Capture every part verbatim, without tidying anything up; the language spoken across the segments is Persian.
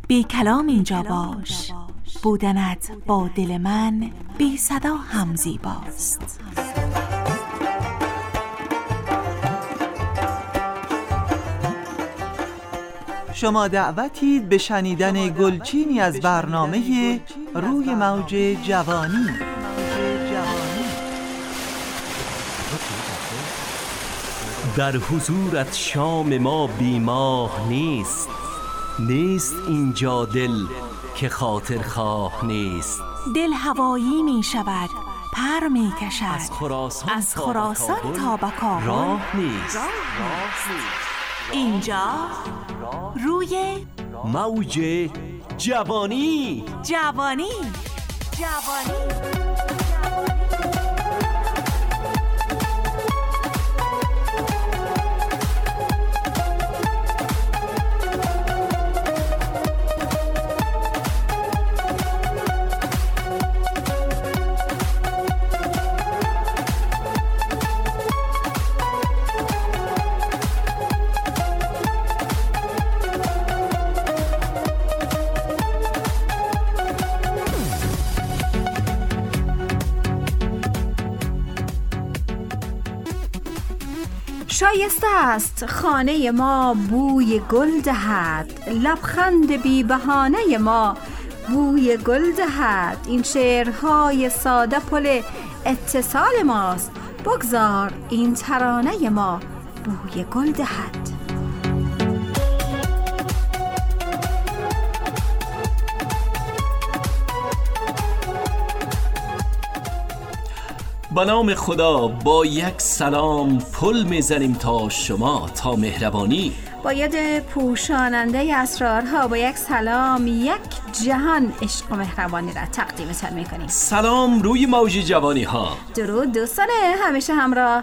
بی کلام اینجا باش، بودنت با دل من بی صدا هم زیباست. شما دعوتید به شنیدن گلچینی از برنامه روی موج جوانی. در حضورت شام ما بیماه نیست، نیست اینجا دل که خاطر خواه نیست. دل هوایی می شود، پر می کشد، از خراسان, از خراسان تا به کابل راه نیست. اینجا روی موج جوانی. جوانی جوانی شایسته است خانه ما بوی گل دهد، لبخند بی بهانه ما بوی گل دهد. این شعرهای ساده پل اتصال ماست، بگذار این ترانه ما بوی گل دهد. با نام خدا با یک سلام پل میزنیم تا شما، تا مهربانی. با ید پوشاننده اسرارها با یک سلام یک جهان عشق و مهربانی را تقدیمتان میکنیم. سلام روی موج جوانی ها. درود دوستان همیشه همراه.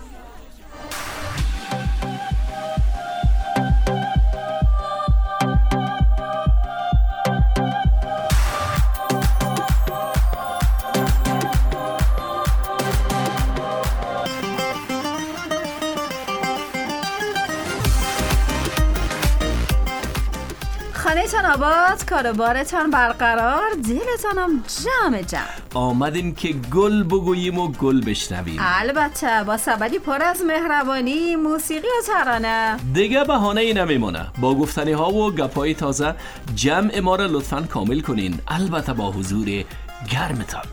خانه‌تان آباد، کاروبارتان برقرار، دلتان هم جمع جمع. آمدیم که گل بگوییم و گل بشنویم. البته با سبدی پر از مهربانی، موسیقی و ترانه. دیگه بهانه ای نمیمونه. با گفتنی ها و گپای تازه جمع ما را لطفاً کامل کنین، البته با حضور گرمتان.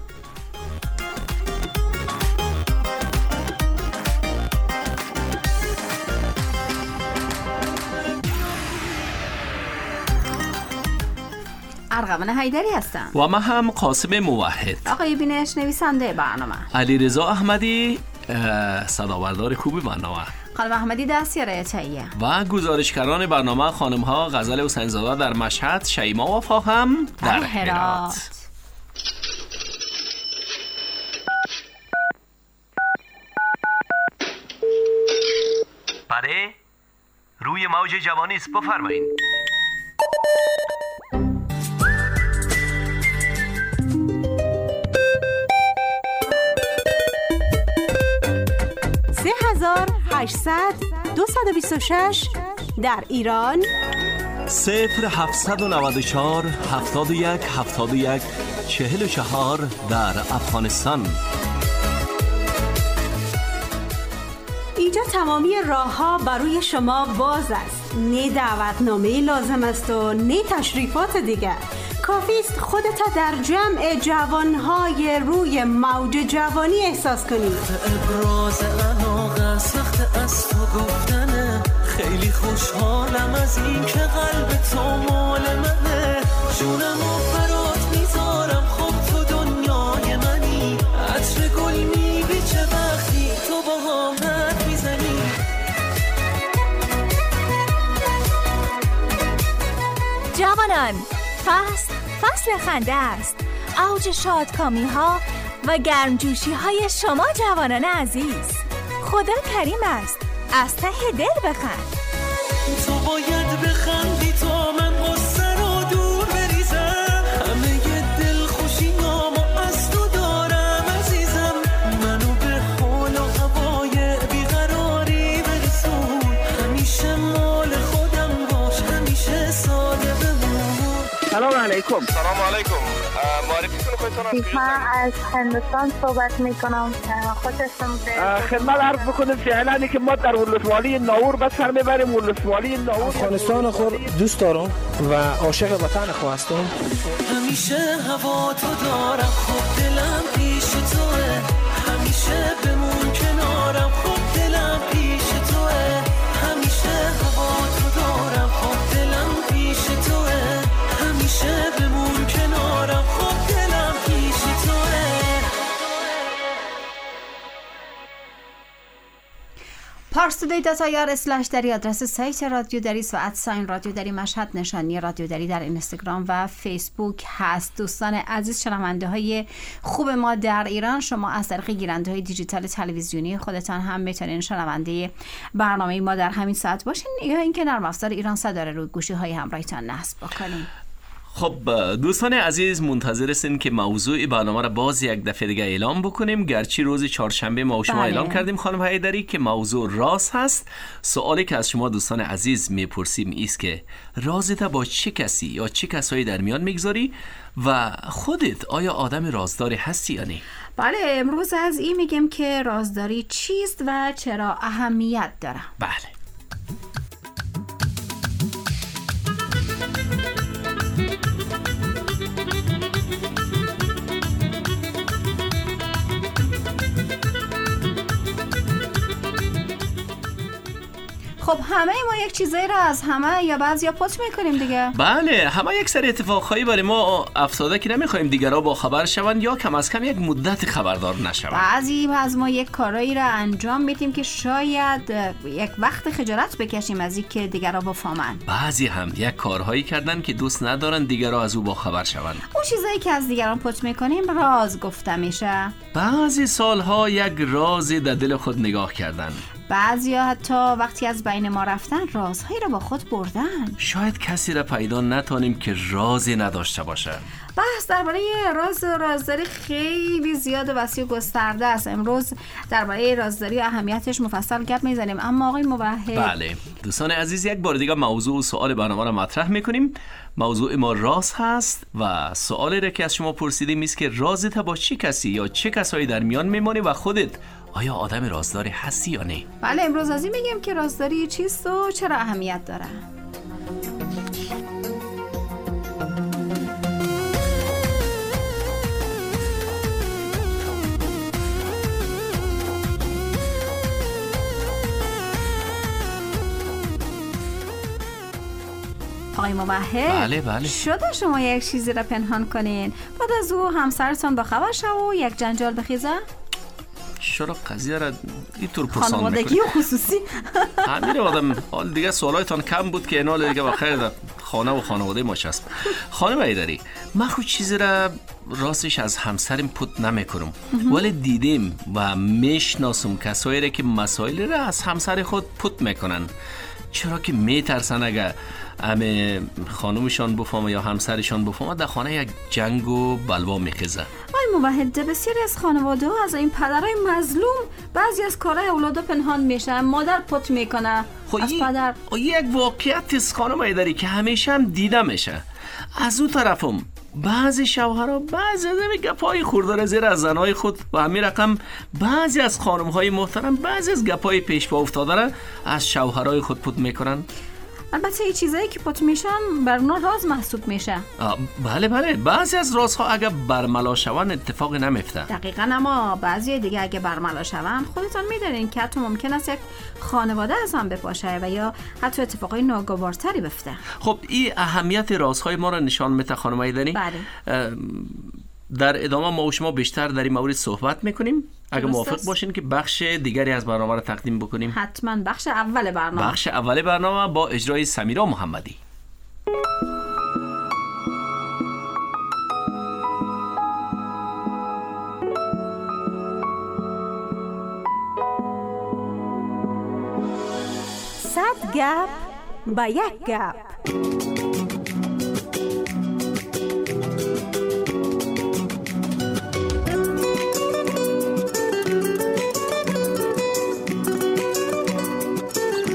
ارغوان حیدری هستم و من هم قاسم موحد. آقای بینش نویسنده برنامه، علیرضا احمدی صدابردار خوب برنامه، خانم احمدی دستیار تهیه و گزارشگران برنامه خانم ها غزل حسین‌زاده در مشهد، شیما وفا هم در هرات. بله روی موج جوانی است، بفرمایید. سه هزار هشتصد دویست و بیست و شش در ایران، صفر هفتصد و نود و چهار هفتاد و یک هفتاد و یک چهل و چهار در افغانستان. اینجا تمامی راه ها برای شما باز است. نه دعوتنامه لازم است و نه تشریفات دیگر. کافی است خودت در جمع جوانهای روی موج جوانی احساس کنید. ابراز علاقه سخت از تو گفتنه، خیلی خوشحالم از این که قلب تو مال منه، جونم و برات میذارم، خب تو دنیای منی، عطر گل میبیچه وقتی تو با هم حرف میزنی. جوانان، فصل فصل خنده است، اوج شادکامی ها و گرمجوشی های شما جوانان عزیز. خدا کریم است، از ته دل بخند. تو باید بخندی تا من غصه رو دور بریزم، همه ی دل خوشی نامو از تو دارم عزیزم، منو به حال و هوای بیقراری برسون، همیشه مال خودم باش، همیشه ساده بمون. علیکم. سلام علیکم. معرفیتون خودتون. من از هندوستان صحبت میکنم. خودتون خدمت عرض بکنم فعلا که ما در ولسوالی ناور بس سر میبریم. ولسوالی ناور افغانستان خود دوست دارم و عاشق وطن خود هستم. همیشه هوا تو دارم، خب دلم پیش توه. همیشه بمون کنارم، خب دلم پیش توه. همیشه هوا تو دارم، خب دلم پیش توه. همیشه بمون کنارم، خب دلم پیش توه. پارس تودی دات آی آر اسلش دری آدرس سایت رادیو دری و ادساین رادیو دری مشهد نشانی رادیو دری در اینستاگرام و فیسبوک هست. دوستان عزیز شنونده های خوب ما در ایران، شما از طریق گیرنده های دیجیتال تلویزیونی خودتان هم میتونین شنونده برنامه ما در همین ساعت باشین یا اینکه نرم افزار ایران صدا روی گوشی های همراهتان نصب بکنین. خب دوستان عزیز، منتظر هستین که موضوع برنامه را باز یک دفعه دیگه اعلام بکنیم. گرچه روز چهارشنبه ما و شما اعلام کردیم خانم حیدری که موضوع راز هست. سوالی که از شما دوستان عزیز میپرسیم ایست که رازت با چه کسی یا چه کسایی در میان میگذاری و خودت آیا آدم رازداری هستی یا نه؟ بله، امروز از این میگیم که رازداری چیست و چرا اهمیت داره. بله. خب همه ما یک چیزایی را از همه یا بعضیا پت میکنیم دیگه. بله، همه یک سری اتفاقهایی برای ما افتاده که نمیخوایم دیگرها با خبر شون یا کم از کم یک مدت خبردار نشون. بعضی از ما یک کارایی را انجام میدیم که شاید یک وقت خجالت بکشیم از اینکه دیگرها بفهمن. بعضی هم یک کارهایی کردن که دوست ندارن دیگرها از او با خبر شون. اون چیزایی که از دیگران پت میکنیم راز گفته میشه. بعضی سالها یک رازی در دل خود نگاه کردن. بعضیا حتی وقتی از بین ما رفتن رازهایی را با خود بردن. شاید کسی را پیدا نتونیم که رازی نداشته باشه. بحث درباره راز و رازداری خیلی زیاد و وسیع و گسترده است. امروز درباره رازداری و اهمیتش مفصل گپ میزنیم. اما آقای موحد، بله دوستان عزیز، یک بار دیگه موضوع و سوال برنامه را مطرح میکنیم. موضوع ما راز هست و سوالی را که از شما پرسیدیم است که رازت با چه کسی یا چه کسایی در میان میمانی و خودت آیا آدم رازداری هستی یا نه؟ بله، امروز از این میگیم که رازداری چیست و چرا اهمیت داره. آقای موحد، بله بله شده شما یک چیزی را پنهان کنین بعد از او همسرتان با خبر شو و یک جنجال بخیزه؟ چرا قضیه را اینطور پرسان میکنی؟ خانوادگی و خصوصی همین آدم حال دیگه سوالایتان کم بود که اینال دیگه بخیر در خانه و خانواده ما چسب. خانم حیدری، من خود چیزی را راستش از همسرم پت نمیکنم، ولی دیدیم و میشناسم کسایی را که مسائل را از همسر خود پت میکنن، چرا که میترسن اگه همه خانومشان بفهمه یا همسرشان بفهمه در خانه یک جنگ و بلوا میخیزه. آی موحد، بسیاری از خانواده ها از این پدرای مظلوم بعضی از کارهای اولادا پنهان میشن. مادر پت میکنه از پدر. یک واقعیت است خانم حیدری که همیشه هم دیده میشه. از اون طرفم بعضی شوهرها بعضی از این گپای خوردار زیر از زنهای خود و همین رقم بعضی از خانمهای محترم بعضی از گپای پیش پا افتاده را از شوهرهای خود پت میکنن. البته این چیزایی که پت میشن بر اونا راز محسوب میشه. بله بله، بعضی از رازها اگه برملا شون اتفاق نمیفته. دقیقاً، اما بعضی دیگه اگه برملا شون خودتون میدونین که حتی ممکن است یک خانواده از هم بپاشه و یا حتی اتفاقای ناگوارتری بفته. خب این اهمیت رازهای ما را نشان میده خانم حیدری. بله. در ادامه ما و شما بیشتر در این مورد صحبت میکنیم. اگه موافق باشین که بخش دیگری از برنامه را تقدیم بکنیم. حتما بخش اول برنامه. بخش اول برنامه با اجرای سمیرا محمدی. صد گپ با یک گپ.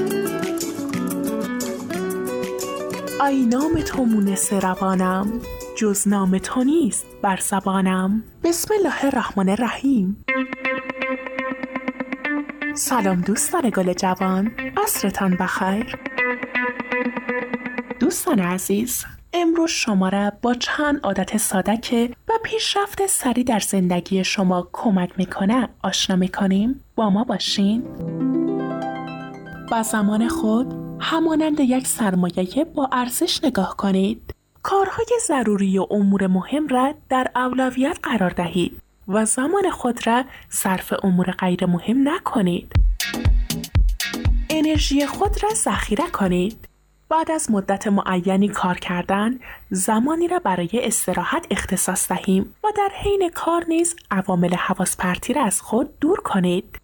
آی نام تو مونس روانم، جز نام تو نیست بر زبانم. بسم الله الرحمن الرحیم. سلام دوستان گل جوان، عصرتان بخیر. دوستان عزیز، امروز شما را با چند عادت ساده که به پیشرفت سریع در زندگی شما کمک میکنه آشنا میکنیم. با ما باشین. با زمان خود همانند یک سرمایه با ارزش نگاه کنید. کارهای ضروری و امور مهم را در اولویت قرار دهید و زمان خود را صرف امور غیر مهم نکنید. انرژی خود را ذخیره کنید. بعد از مدت معینی کار کردن، زمانی را برای استراحت اختصاص دهیم و در حین کار نیز عوامل حواس پرتی را از خود دور کنید.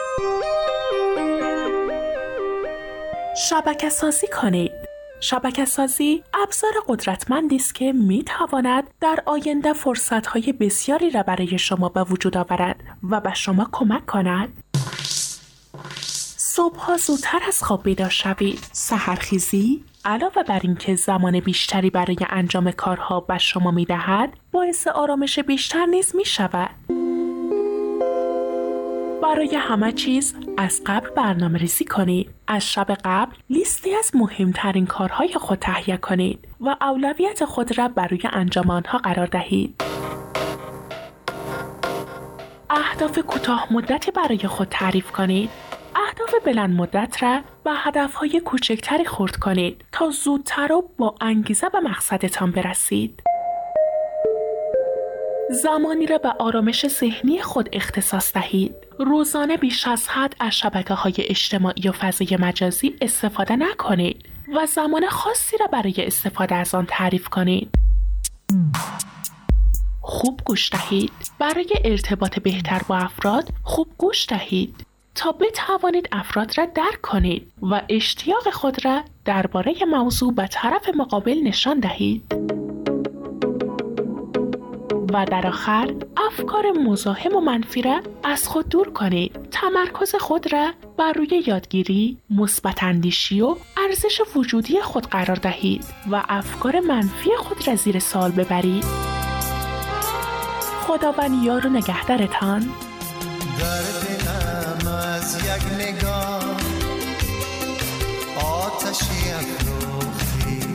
شبکه سازی کنید. شبکه سازی ابزار قدرتمندی است که می تواند در آینده فرصت‌های بسیاری را برای شما به وجود آورد و به شما کمک کند. صبح‌ها زودتر از خواب بیدار شوید. سحرخیزی علاوه بر اینکه زمان بیشتری برای انجام کارها به شما می دهد، باعث آرامش بیشتر نیز می شود. برای همه چیز از قبل برنامه ریزی کنید. از شب قبل لیستی از مهمترین کارهای خود تهیه کنید و اولویت خود را برای انجام آنها قرار دهید. اهداف کوتاه مدتی برای خود تعریف کنید. اهداف بلند مدت را به هدفهای کوچکتری خرد کنید تا زودتر و با انگیزه به مقصدتان برسید. زمانی را به آرامش ذهنی خود اختصاص دهید. روزانه بیش از حد از شبکه‌های اجتماعی و فضای مجازی استفاده نکنید و زمان خاصی را برای استفاده از آن تعریف کنید. خوب گوش دهید. برای ارتباط بهتر با افراد خوب گوش دهید تا بتوانید افراد را درک کنید و اشتیاق خود را درباره موضوع به طرف مقابل نشان دهید. و در آخر افکار مزاحم و منفی را از خود دور کنید. تمرکز خود را بر روی یادگیری، مثبت اندیشی و ارزش وجودی خود قرار دهید و افکار منفی خود را زیر سوال ببرید. خداوند یار و نگهدارتان. در دلم از یک نگاه آتشی افروختی،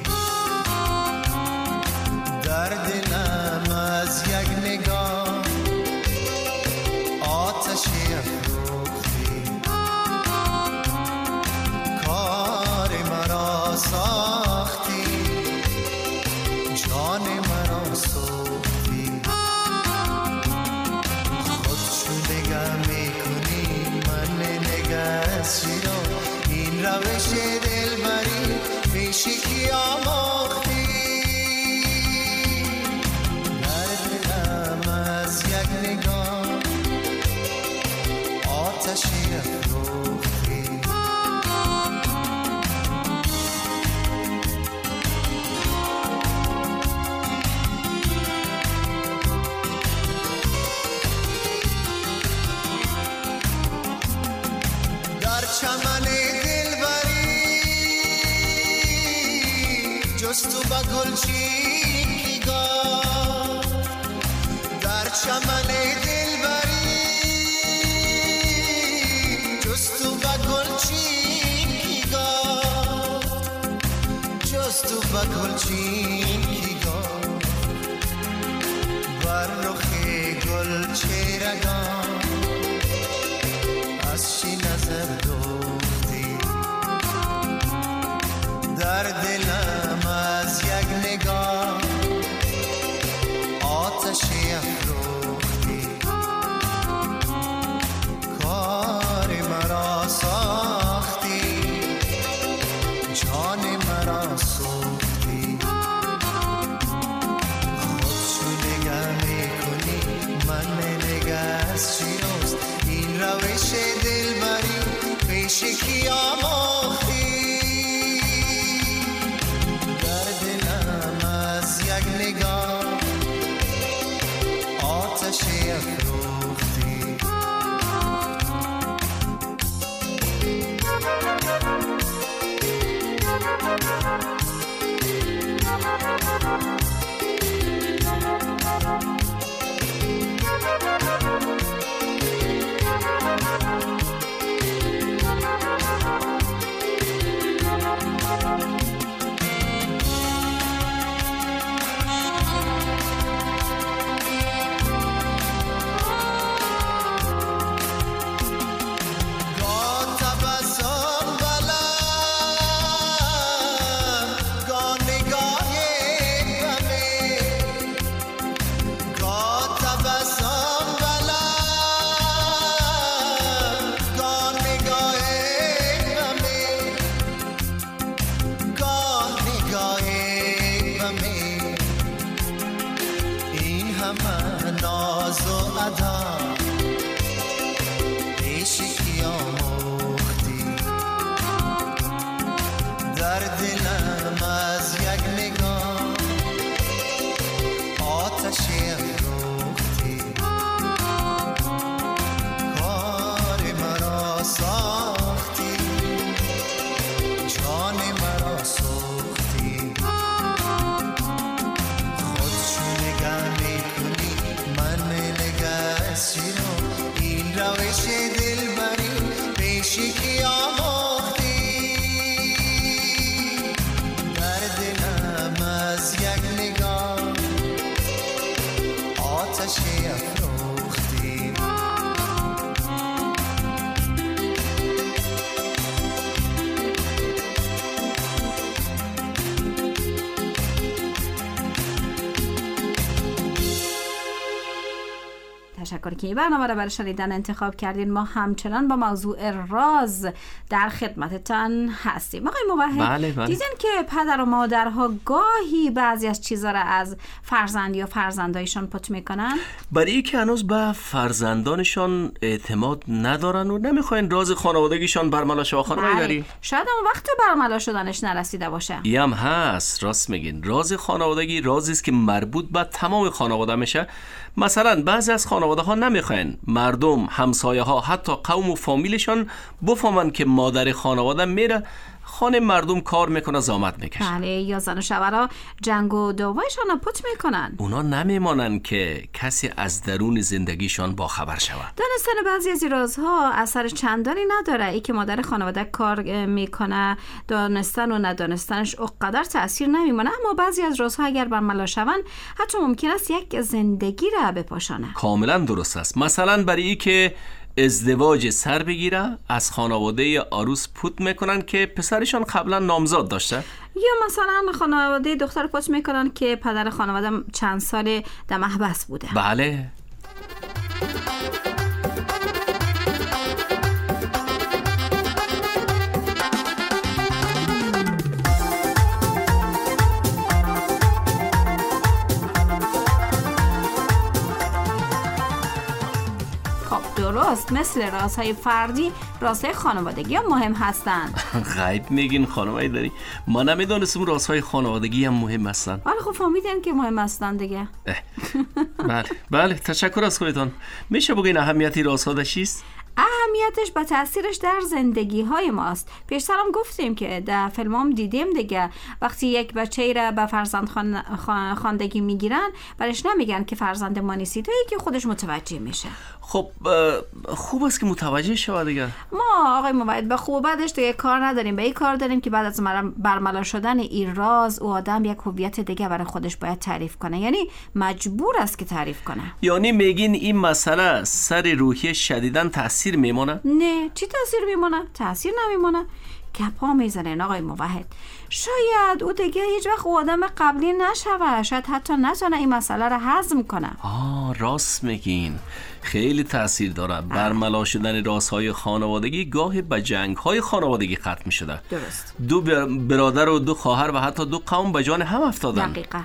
در دلم از یک نگاه آتشی افروختی، کار مرا ساختی، جان مرا سوختی، خود چون نگه میکنی من نگه از شیرا، این روش دلبری پیشی کی آماختی، در دلم از یک نگاه آتشی افروختی. در چمن دلبری جستو با گلچین گاه، در چمن دلبری جستو با گلچین گاه، جستو با گلچین گاه، بر رخ گل چهرگان از چی نظر دوختی، در دلم از یک نگاه آتشی افروختی، کار مرا ساختی، جان مرا سوختی، خود چون نگه میکنی من نگه از چی روست، این روش دلبری پیش کی آماختی، در دلم از یک نگاه آتشی افروختی. تشکر که این برنامه را برای شنیدن انتخاب کردین. ما همچنان با موضوع راز در خدمتتان هستیم. آقای موحد، بله بله. دیدن که پدر و مادرها گاهی بعضی از چیزا را از فرزند یا فرزندایشان پت میکنن؟ برای اینکه هنوز به فرزندانشان اعتماد ندارن و نمیخواین راز خانوادگیشان برملا شه. خانم داری شاید اون وقت برملا شدنش نرسیده باشه. این هم هست، راست میگین. راز خانوادگی رازی است که مربوط به تمام خانواده میشه. مثلا بعضی از خانواده ها نمیخواین مردم، همسایه ها، حتی قوم و فامیلشان بفهمن که مادر خانواده میره خانه مردم کار میکنه، زحمت میکشه. بله، یا زن و شوهرها جنگ و دعوایشان رو پت میکنن. اونا نمیمانن که کسی از درون زندگیشان با خبر شود. دانستن بعضی از این رازها اثر چندانی نداره. ای که مادر خانواده کار میکنه، دانستن و ندانستنش اونقدر تأثیر نمیمونه. اما بعضی از رازها اگر برملا شون حتی ممکن است یک زندگی را بپاشانه. کاملا درست است. مثلا برای ای که ازدواج سر بگیره از خانواده عروس پوت میکنن که پسرشان قبلا نامزاد داشته، یا مثلا خانواده دختر پوت میکنن که پدر خانواده چند سال در محبس بوده. بله. درست، مثل رازهای فردی رازهای خانوادگی هم مهم هستند. غیب میگین خانم داری؟ ما نمیدونستم رازهای خانوادگی هم مهم هستن. آره خب فهمیدین که مهم هستن دیگه. بله بله، تشکر از خودتان. میشه بگین اهمیتی رازها چیست؟ اهمیتش با تاثیرش در زندگی های ماست. پیشترم گفتیم که در فیلمام دیدیم دیگه، وقتی یک بچه را به فرزند خان... خان... خواندگی میگیرن برش نمیگن که فرزند ما نیستی، تا که خودش متوجه میشه. خب خوب است که متوجه شود دیگه. ما آقای موحد به خوب و بدش دیگه کار نداریم. به این کار داریم که بعد از برملا شدن این راز او آدم یک هویت دیگه برای خودش باید تعریف کنه، یعنی مجبور است که تعریف کنه. یعنی میگین این مسئله سر روحی شدیداً تاثیر میمونه؟ نه، چی تاثیر میمونه؟ تاثیر نمیمونه. گپا میزنن آقای موحد. شاید او دیگه هیچ وقت او آدم قبلی نشوه، شاید حتی نتونه این مسئله رو هضم کنه. آه راست میگین، خیلی تاثیر داره. برملا شدن رازهای خانوادگی گاهی به جنگ‌های خانوادگی ختم می‌شده. درست. دو برادر و دو خواهر و حتی دو قوم به جان هم افتادن. دقیقاً.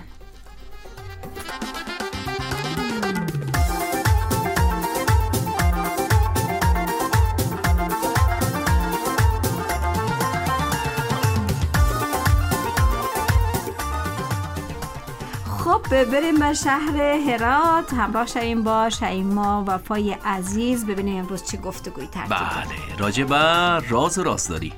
خب بریم به شهر هرات، همراه شویم با شیما وفای عزیز، ببینیم امروز چه گفتگویی ترتیب داده. بله، راجع به راز و رازداری.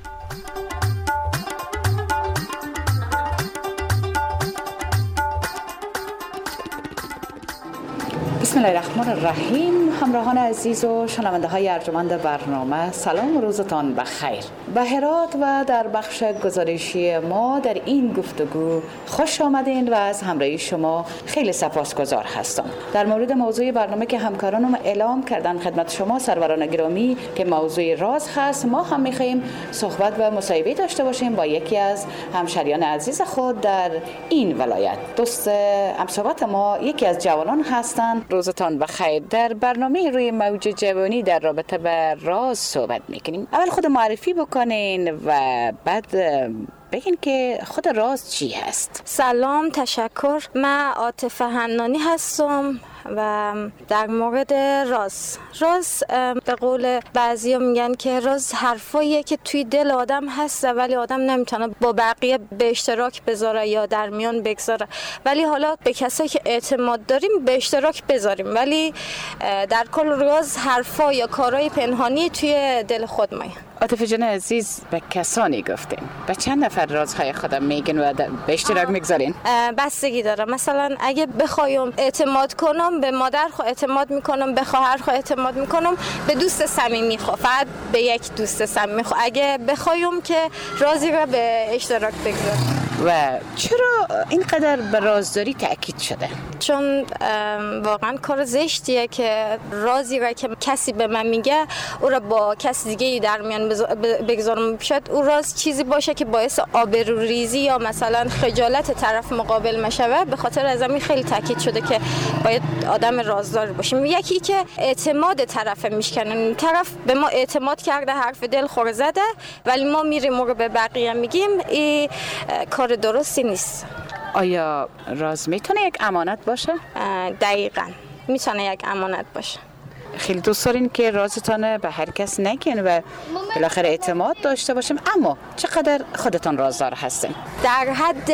بسم الله الرحمن الرحیم. همراهان عزیز و شنونده های ارجمند برنامه، سلام و روزتان بخیر. به هرات و در بخش گزارشی ما در این گفتگو خوش آمدین و از همراهی شما خیلی سپاسگزار هستم. در مورد موضوع برنامه که همکارانم اعلام کردن خدمت شما سروران گرامی که موضوع راز هست، ما هم میخواهیم صحبت و مصاحبه داشته باشیم با یکی از همشهریان عزیز خود در این ولایت. دوست همصحبت ما یکی از جوانان هستند. روزتان بخیر. در برنامه روی موج جوانی در رابطه با راز صحبت میکنیم. اول خود معرفی بکنین و بعد بگین که خود راز چی هست. سلام، تشکر. من عاطفه حنانی هستم و در مورد راز راز به قول بعضیا میگن که راز حرفاییه که توی دل آدم هست ولی آدم نمیتونه با بقیه به اشتراک بذاره یا در میان بگذاره، ولی حالا به کسایی که اعتماد داریم به اشتراک بذاریم، ولی در کل راز حرفا یا کارهای پنهانی توی دل خود ما. عاطفه جان عزیز، به کسانی گفتین، به چند نفر رازهای خودم میگن و به اشتراک میگذارین؟ بستگی داره. مثلا اگه بخوایم اعتماد کنم به مادر خو اعتماد میکنم، به خواهر خو اعتماد میکنم، به دوست صمیمی خو فقط به یک دوست صمیمی خو. اگه بخوایم که رازی را به اشتراک بگذارم. و چرا اینقدر به رازداری تاکید شده؟ چون واقعا کار زشتیه که رازی را که کسی به من میگه او را با کسی دیگه در میان بگذارم. شاید او راز چیزی باشه که باعث آبروریزی یا مثلا خجالت طرف مقابل مشوه. به خاطر از همین خیلی تاکید شده که باید آدم رازدار باشیم. یکی که اعتماد طرف میشکنن، طرف به ما اعتماد کرده، حرف دل خور زده، ولی ما میریم او رو به بقیه میگیم، این کار درستی نیست. آیا راز میتونه یک امانت باشه؟ دقیقاً میتونه یک امانت باشه. خیلی دوست دارین که رازتان به هر کس نگین و بالاخره اعتماد داشته باشیم، اما چقدر خودتان رازدار هستین؟ در حد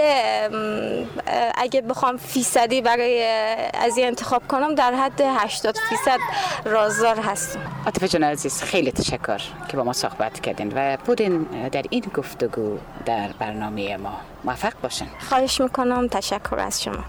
اگه بخوام فیصدی برای از این انتخاب کنم، در حد هشتاد فیصد رازدار هستم. عاطفه جان عزیز، خیلی تشکر که با ما صحبت کردین و بودین در این گفتگو در برنامه ما. موفق باشین. خواهش میکنم. تشکر از شما.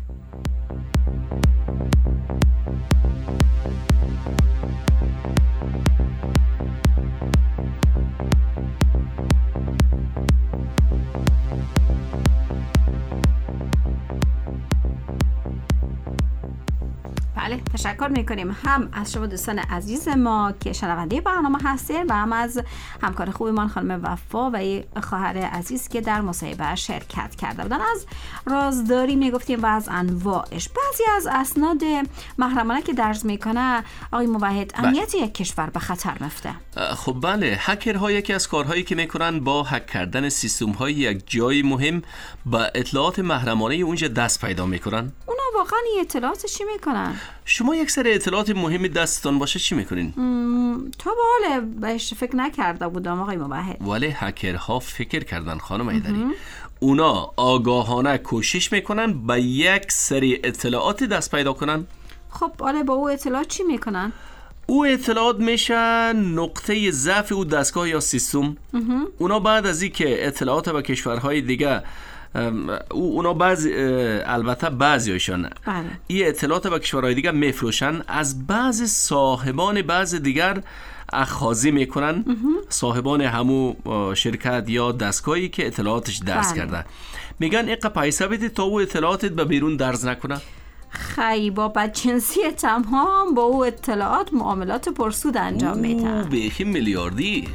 بله، تشکر میکنیم هم از شما دوستان عزیز ما که شنونده برنامه هستین و هم از همکار خوبمان خانم وفا و خواهر عزیز که در مصاحبه شرکت کرده بودن. از رازداری میگفتیم و از انواعش. بعضی از اسناد محرمانه که درج میکنه آقای موحد امنیت یک کشور به خطر میفته. خب بله، هکرها یکی از کارهایی که میکنن با هک کردن سیستم های یک جای مهم با اطلاعات محرمانه اونجا دست پیدا میکنن. اونا واقعا این اطلاعات چی میکنن؟ شما یک سری اطلاعات مهمی دستتان باشه چی میکنین؟ تو باله بهش فکر نکرده بودم آقای موحد. ولی هکرها فکر کردن خانم ایدری. اونا آگاهانه کوشش میکنن با یک سری اطلاعات دست پیدا کنن. خب آره، با او اطلاعات چی میکنن؟ او اطلاعات میشن نقطه ضعف او دستگاه یا سیستم. اونا بعد از این که اطلاعات با کشورهای دیگه اونا بعضی البته بعضیشون این اطلاعات با کشورهای دیگه میفروشن، از بعض صاحبان بعض دیگر اخاذی میکنن، صاحبان همو شرکت یا دستگاهی که اطلاعاتش درز کرده. میگن ایقا پیسه بدید تا او اطلاعاتت به بیرون درز نکنه. خیلی با بدجنسی تمام با او اطلاعات معاملات پرسود انجام میدن. بیخی میلیاردی.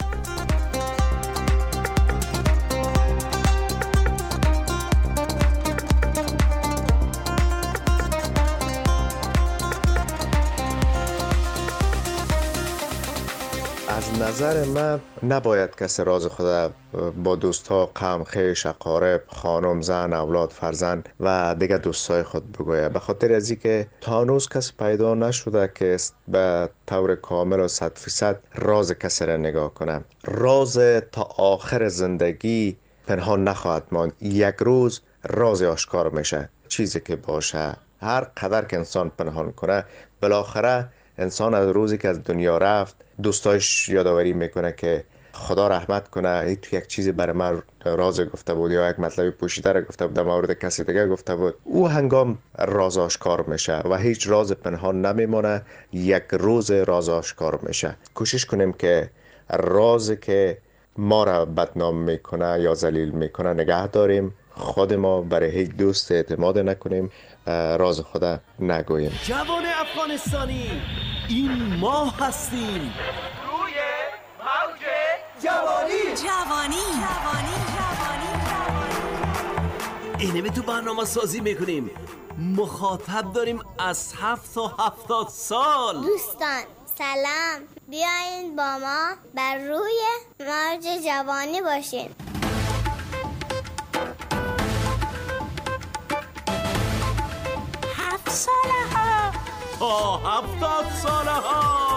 از نظر من نباید کسی راز خود با دوستها، قوم، خویش، اقارب، خانم، زن، اولاد، فرزند و دیگه دوستای خود بگوید، به خاطر از اینکه تا هنوز کسی پیدا نشده که به طور کامل و صد فیصد راز کسی را نگاه کنه. راز تا آخر زندگی پنهان نخواهد ماند. یک روز راز آشکار میشه. چیزی که باشه هر قدر که انسان پنهان کنه، بالاخره انسان از روزی که از دنیا رفت دوستایش یادآوری میکنه که خدا رحمت کنه این تو یک چیزی برای من راز گفته بود یا یک مطلب پوشیده را گفته بود در مورد کسی دیگه گفته بود، او هنگام راز آشکار میشه و هیچ راز پنهان نمیمونه، یک روز راز آشکار میشه. کوشش کنیم که رازی که ما را بدنام میکنه یا ذلیل میکنه نگه داریم، خود ما برای هیچ دوست اعتماد نکنیم، راز خود نگوییم. جوان افغانستانی، این ما هستیم. روی موج جوانی جوانی جوانی جوانی اینه تو برنامه سازی میکنیم، مخاطب داریم از هفت تا هفتاد سال. دوستان سلام، بیاین با ما بر روی موج جوانی باشین. هفت ساله ها تا هفتاد ساله ها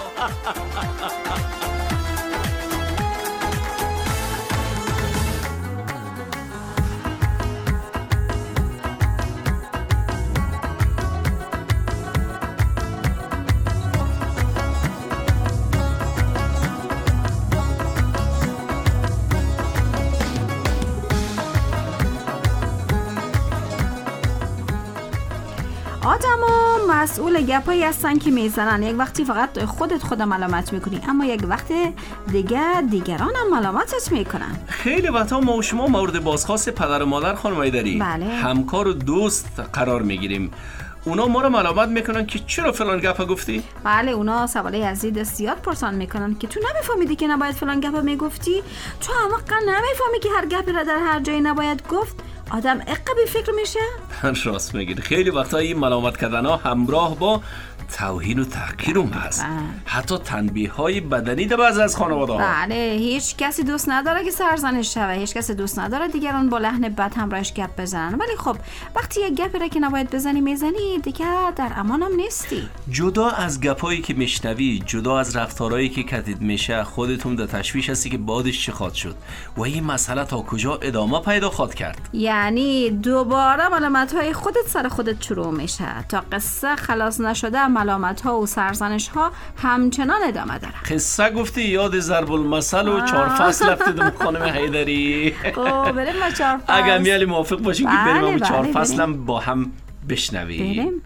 آدما مسئول گپایی هستن که میزنن. یک وقتی فقط خودت خود ملامت میکنی، اما یک وقت دیگه دیگران هم ملامتت میکنن. خیلی وقتا ما و شما مورد بازخواست پدر و مادر خانم ایدری بله. همکار و دوست قرار میگیریم. اونا ما رو ملامت میکنن که چرا فلان گپا گفتی؟ بله، اونا سوالای از دید زیاد پرسان میکنن که تو نمیفهمیدی که نباید فلان گپا میگفتی؟ تو احمقا نمیفهمی که هر گپی را در هر جایی نباید گفت؟ آدم اقبی فکر میشه؟ راست میگید. خیلی وقتا این ملامت کردن ها همراه با توهین و تحقیر هم هست. حتی تنبیه های بدنی در بعضی از خانواده ها. بله، هیچ کسی دوست نداره که سرزنش شوه، هیچ کسی دوست نداره دیگران با لحن بد همراهش گپ بزنن. ولی خب وقتی یک گپی را که نباید بزنی میزنی، دیگه در امان هم نیستی. جدا از گپایی که میشنوی، جدا از رفتارهایی که کتید میشه، خودتون در تشویش هستی که بعدش چی خواهد شد و این مسئله تا کجا ادامه پیدا خواهد کرد. یعنی دوباره ملامت های خودت سر خودت شروع میشه. تا قصه خلاص نشده ملامت ها و سرزنش ها همچنان ادامه داره. قصه گفتی یاد ضرب المثل و چهار فصل افتادم خانم حیدری. خب بریم با چهار فصل. اگه میالی موافق باشین که بریم با چهار بله فصلم با هم بشنویم. بریم.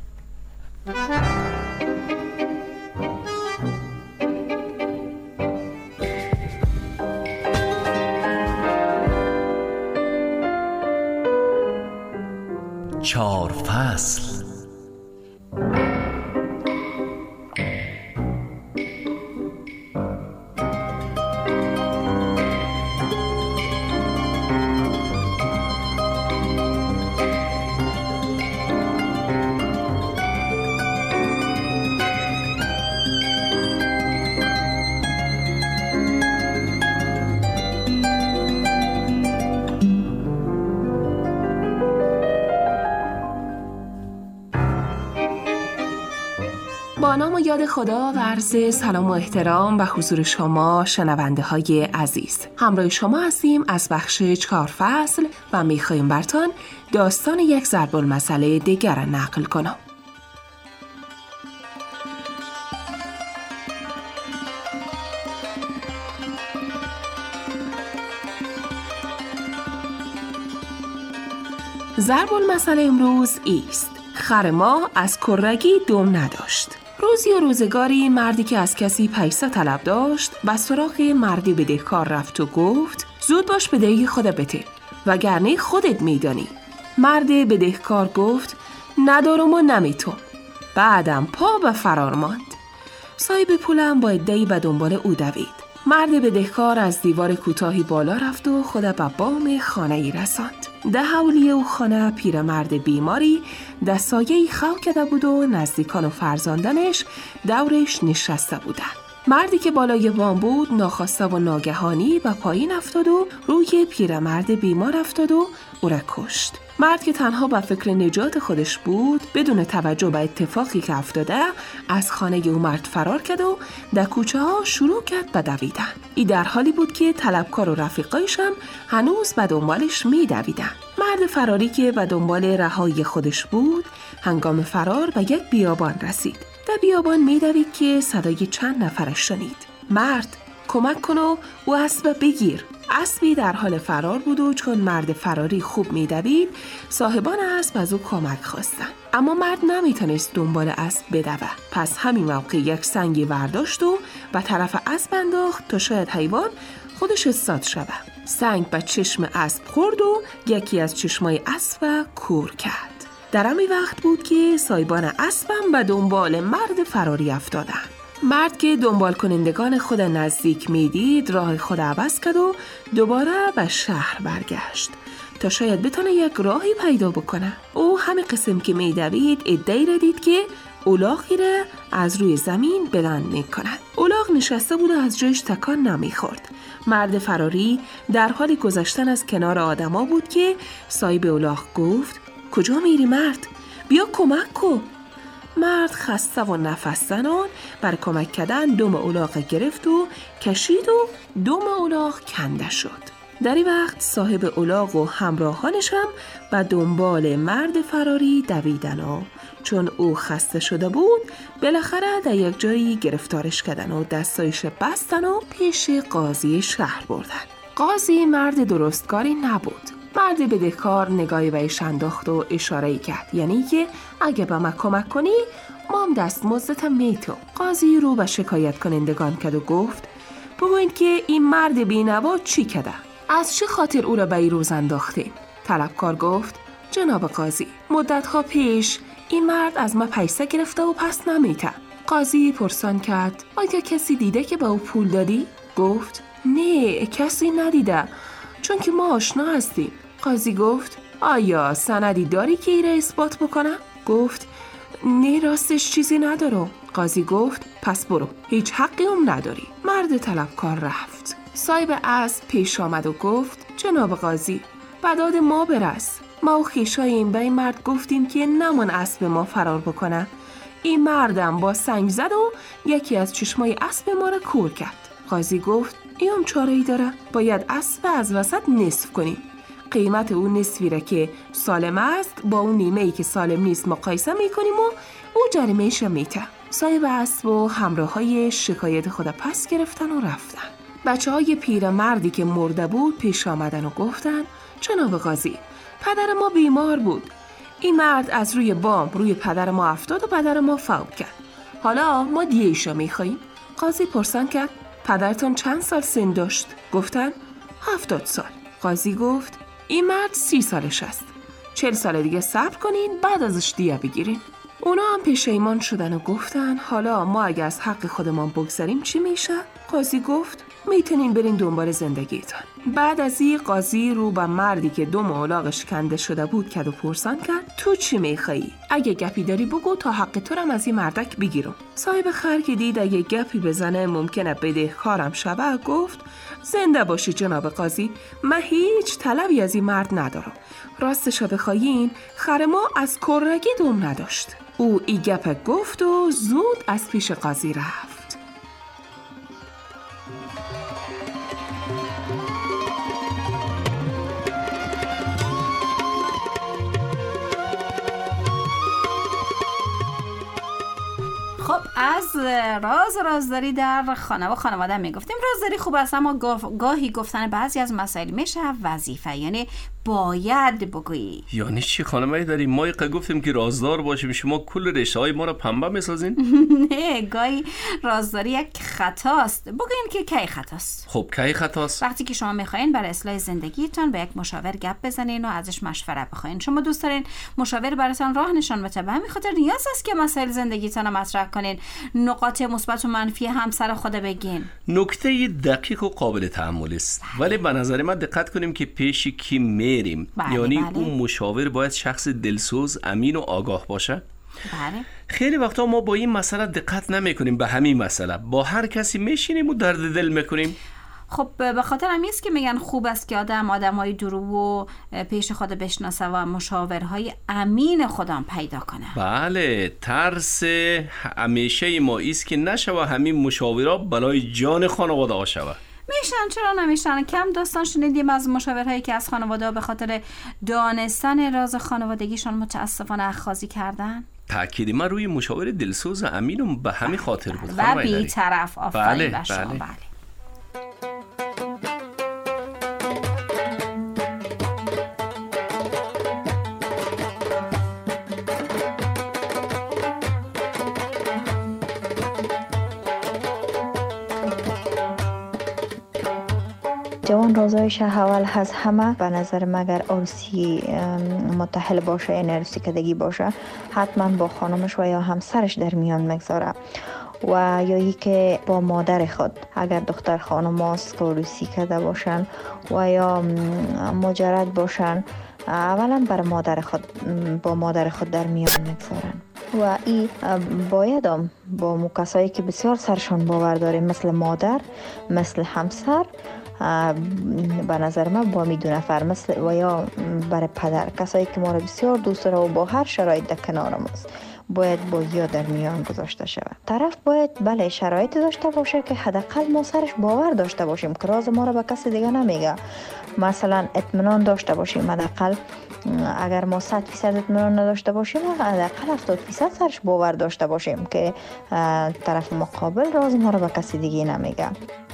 چهار فصل. با نام و یاد خدا و عرض سلام و احترام و حضور شما شنونده های عزیز، همراه شما هستیم از بخش چهار فصل و میخواییم برتان داستان یک ضرب المثل دیگر را نقل کنم. ضرب المثل امروز ایست: خر ما از کرگی دم نداشت. روزی و روزگاری مردی که از کسی پیسه طلب داشت و سراغ مردی بدهکار رفت و گفت زود باش بدهی خود بده وگرنه خودت میدانی. مرد بدهکار گفت ندارم و نمیتون. بعدم پا به فرار ماند. صاحب پولم با عده‌ای به دنبال او دوید. مرد بدهکار از دیوار کوتاهی بالا رفت و خود به بام خانه‌ای رساند. ده حولی او خانه پیرمرد بیماری در سایه‌ای خو کرده بود و نزدیکان و فرزندانش دورش نشسته بودند. مردی که بالای بام بود ناخواسته و ناگهانی به پایین افتاد و روی پیرمرد بیمار افتاد و او را کشت. مرد که تنها به فکر نجات خودش بود بدون توجه به اتفاقی که افتاده از خانه او مرد فرار کرد و در کوچه ها شروع کرد به دویدن. این در حالی بود که طلبکار و رفیقایش هم هنوز به دنبالش می دویدن. مرد فراری که به دنبال رهایی خودش بود هنگام فرار به یک بیابان رسید. در بیابان می دوید که صدای چند نفرش شنید. مرد کمک کن و او اسب بگیر. اسبی در حال فرار بود و چون مرد فراری خوب می‌دوید، صاحبان اسب از او کمک خواستند. اما مرد نمیتونست دنبال اسب بدوه. پس همین موقع یک سنگی برداشت و به طرف اسب انداخت تا شاید حیوان خودش استاد شود. سنگ به چشم اسب خورد و یکی از چشمای اسب کور کرد. در همین وقت بود که صاحبان اسبم به دنبال مرد فراری افتادند. مرد که دنبال کنندگان خود نزدیک میدید راه خود عوض کرد و دوباره به شهر برگشت تا شاید بتونه یک راهی پیدا بکنه. او همین قسم که میدوید ادعی را دید که الاغی را از روی زمین بلند میکنند. الاغ نشسته بود و از جایش تکان نمیخورد. مرد فراری در حال گذشتن از کنار آدما بود که صاحب الاغ گفت: کجا میری مرد؟ بیا کمک کن. مرد خسته و نفس زنان بر کمک کردن دم الاغ گرفت و کشید و دم الاغ کنده شد. در این وقت صاحب الاغ و همراهانش هم به دنبال مرد فراری دویدن و چون او خسته شده بود بالاخره در یک جایی گرفتارش کردن و دستایش بستن و پیش قاضی شهر بردن. قاضی مرد درستکاری نبود. مرد بدهکار نگاهی بهش انداخت و اشاره‌ای کرد، یعنی که اگه به من کمک کنی ما هم دستمزدتم میتو. قاضی رو به شکایت کنندگان کرد و گفت: بگوین که این مرد بینوا چی کرده؟ از چه خاطر او را به این روز انداختین؟ طلبکار گفت: جناب قاضی، مدتها پیش این مرد از ما پیسه گرفته و پس نمیته. قاضی پرسان کرد: آیا کسی دیده که به او پول دادی؟ گفت: نه، کسی ندیده، چون که ما آشنا هستیم. قاضی گفت: آیا سندی داری که ای را اثبات بکنه؟ گفت: نه، راستش چیزی ندارم. قاضی گفت: پس برو، هیچ حقی هم نداری. مرد طلبکار رفت. صاحب اسب پیش آمد و گفت: جناب قاضی، به داد ما برس. ما و خویشایم به این مرد گفتیم که نمان اسب ما فرار بکنه. این مردم با سنگ زد و یکی از چشمای اسب ما را کور کرد. قاضی گفت: این هم چاره‌ای داره، باید اسب از وسط نصف کنیم. قیمت اون نصفی را که سالم است با اون نیمه‌ای که سالم نیست مقایسه میکنیم و او جریمه‌اش میته. صاحب اسب و همراهای شکایت خود پس گرفتن و رفتن. بچه های پیرمردی که مرده بود پیش آمدن و گفتن: جناب قاضی، پدر ما بیمار بود. این مرد از روی بام روی پدر ما افتاد و پدر ما فوت کرد. حالا ما دیه‌ایشو میخواییم. قاضی پرسان کرد: پدرتون چند سال سن داشت؟ گفتن: هفتاد سال. قاضی گفت: این مرد سی سالش است. چل سال دیگه صبر کنین، بعد ازش دیه بگیرین. اونا هم پشیمان شدن و گفتن: حالا ما اگه از حق خودمان بگذاریم چی میشه؟ قاضی گفت: میتونین برین دنبال زندگیتان. بعد از این قاضی رو به مردی که دم الاغش کنده شده بود کرد و پرسان کرد: تو چی میخوایی؟ اگه گپی داری بگو تا حق تو رم از این مردک بگیرم. صاحب خر که دید اگه گپی بزنه ممکنه بدهکارم شوه گفت: زنده باشی جناب قاضی، من هیچ طلبی از این مرد ندارم. راستشو بخواین خر ما از کرگی دم نداشت. او ای گپ گفت و زود از پیش قاضی رفت. خب از راز رازداری در خانه و خانواده میگفتیم. رازداری خوب است، اما گاهی گفتن بعضی از مسائل میشه وظیفه، یعنی باید بگویی. یعنی چی خانم ایدری؟ ما یک گفتیم که رازدار باشیم، شما کل رشته های ما رو پنبه میسازین؟ نه، گاهی رازداری یک خطاست. بگوین که کی خطاست. خب کی خطاست؟ وقتی که شما میخواین برای اصلاح زندگیتون به یک مشاور گپ بزنین و ازش مشوره بخواین. شما دوست دارین مشاور براتون راه نشان بده، به همین خاطر نیاز است که مسائل زندگیتون رو مطرح کنین، نقاط مثبت و منفی همسر خود بگین. نکته دقیق و قابل تأمل است، ولی به نظر من دقت کنیم که پیش کی میریم. بله، یعنی بله. اون مشاور باید شخص دلسوز، امین و آگاه باشه. بله. خیلی وقتا ما با این مسئله دقت نمی کنیم، به همین مسئله با هر کسی میشینیم و درد دل میکنیم. خب به خاطر همین است که میگن خوب است که آدم آدمای درو و پیش خود بشناسه و مشاورهای امین خودم پیدا کنه. بله، ترس همیشه ما ایست که نشوه همین مشاورها بلای جان خانواده ها شوه. میشن، چرا نمیشن؟ کم داستان شنیدیم از مشاورهایی که از خانواده به خاطر دانستن راز خانوادگیشان متاسفانه اخاذی کردن. تأکید من روی مشاور دلسوز امینم به همین خاطر بود و بی طرف. آفرین بله، بله. بله. جوان رازایش اول از همه به نظر مگر عروسی متحل باشه، این عروسی کدگی باشه، حتما با خانمش و یا همسرش در میان مگذاره و یا ای که با مادر خود اگر دختر خانم هاست که عروسی کرده باشن و یا مجرد باشن، اولا بر مادر خود با مادر خود در میان مگذارن و ای باید هم با مکسایی که بسیار سرشان باور داره مثل مادر، مثل همسر، به نظر من با می دو نفر مثل و یا برای پدر، کسایی که ما را بسیار دوست داره و با هر شرایط در کنار ماست، باید با یا در میان گذاشته شود. طرف باید بله شرایط داشته باشه که حداقل ما سرش باور داشته باشیم که راز ما را به کسی دیگه نمیگه. مثلا اطمینان داشته باشیم، حداقل اگر ما صد فیصد اطمینان نداشته باشیم حداقل هفتاد فیصد سرش باور داشته باشیم که طرف مقابل راز ما را به کسی دیگه نمیگه.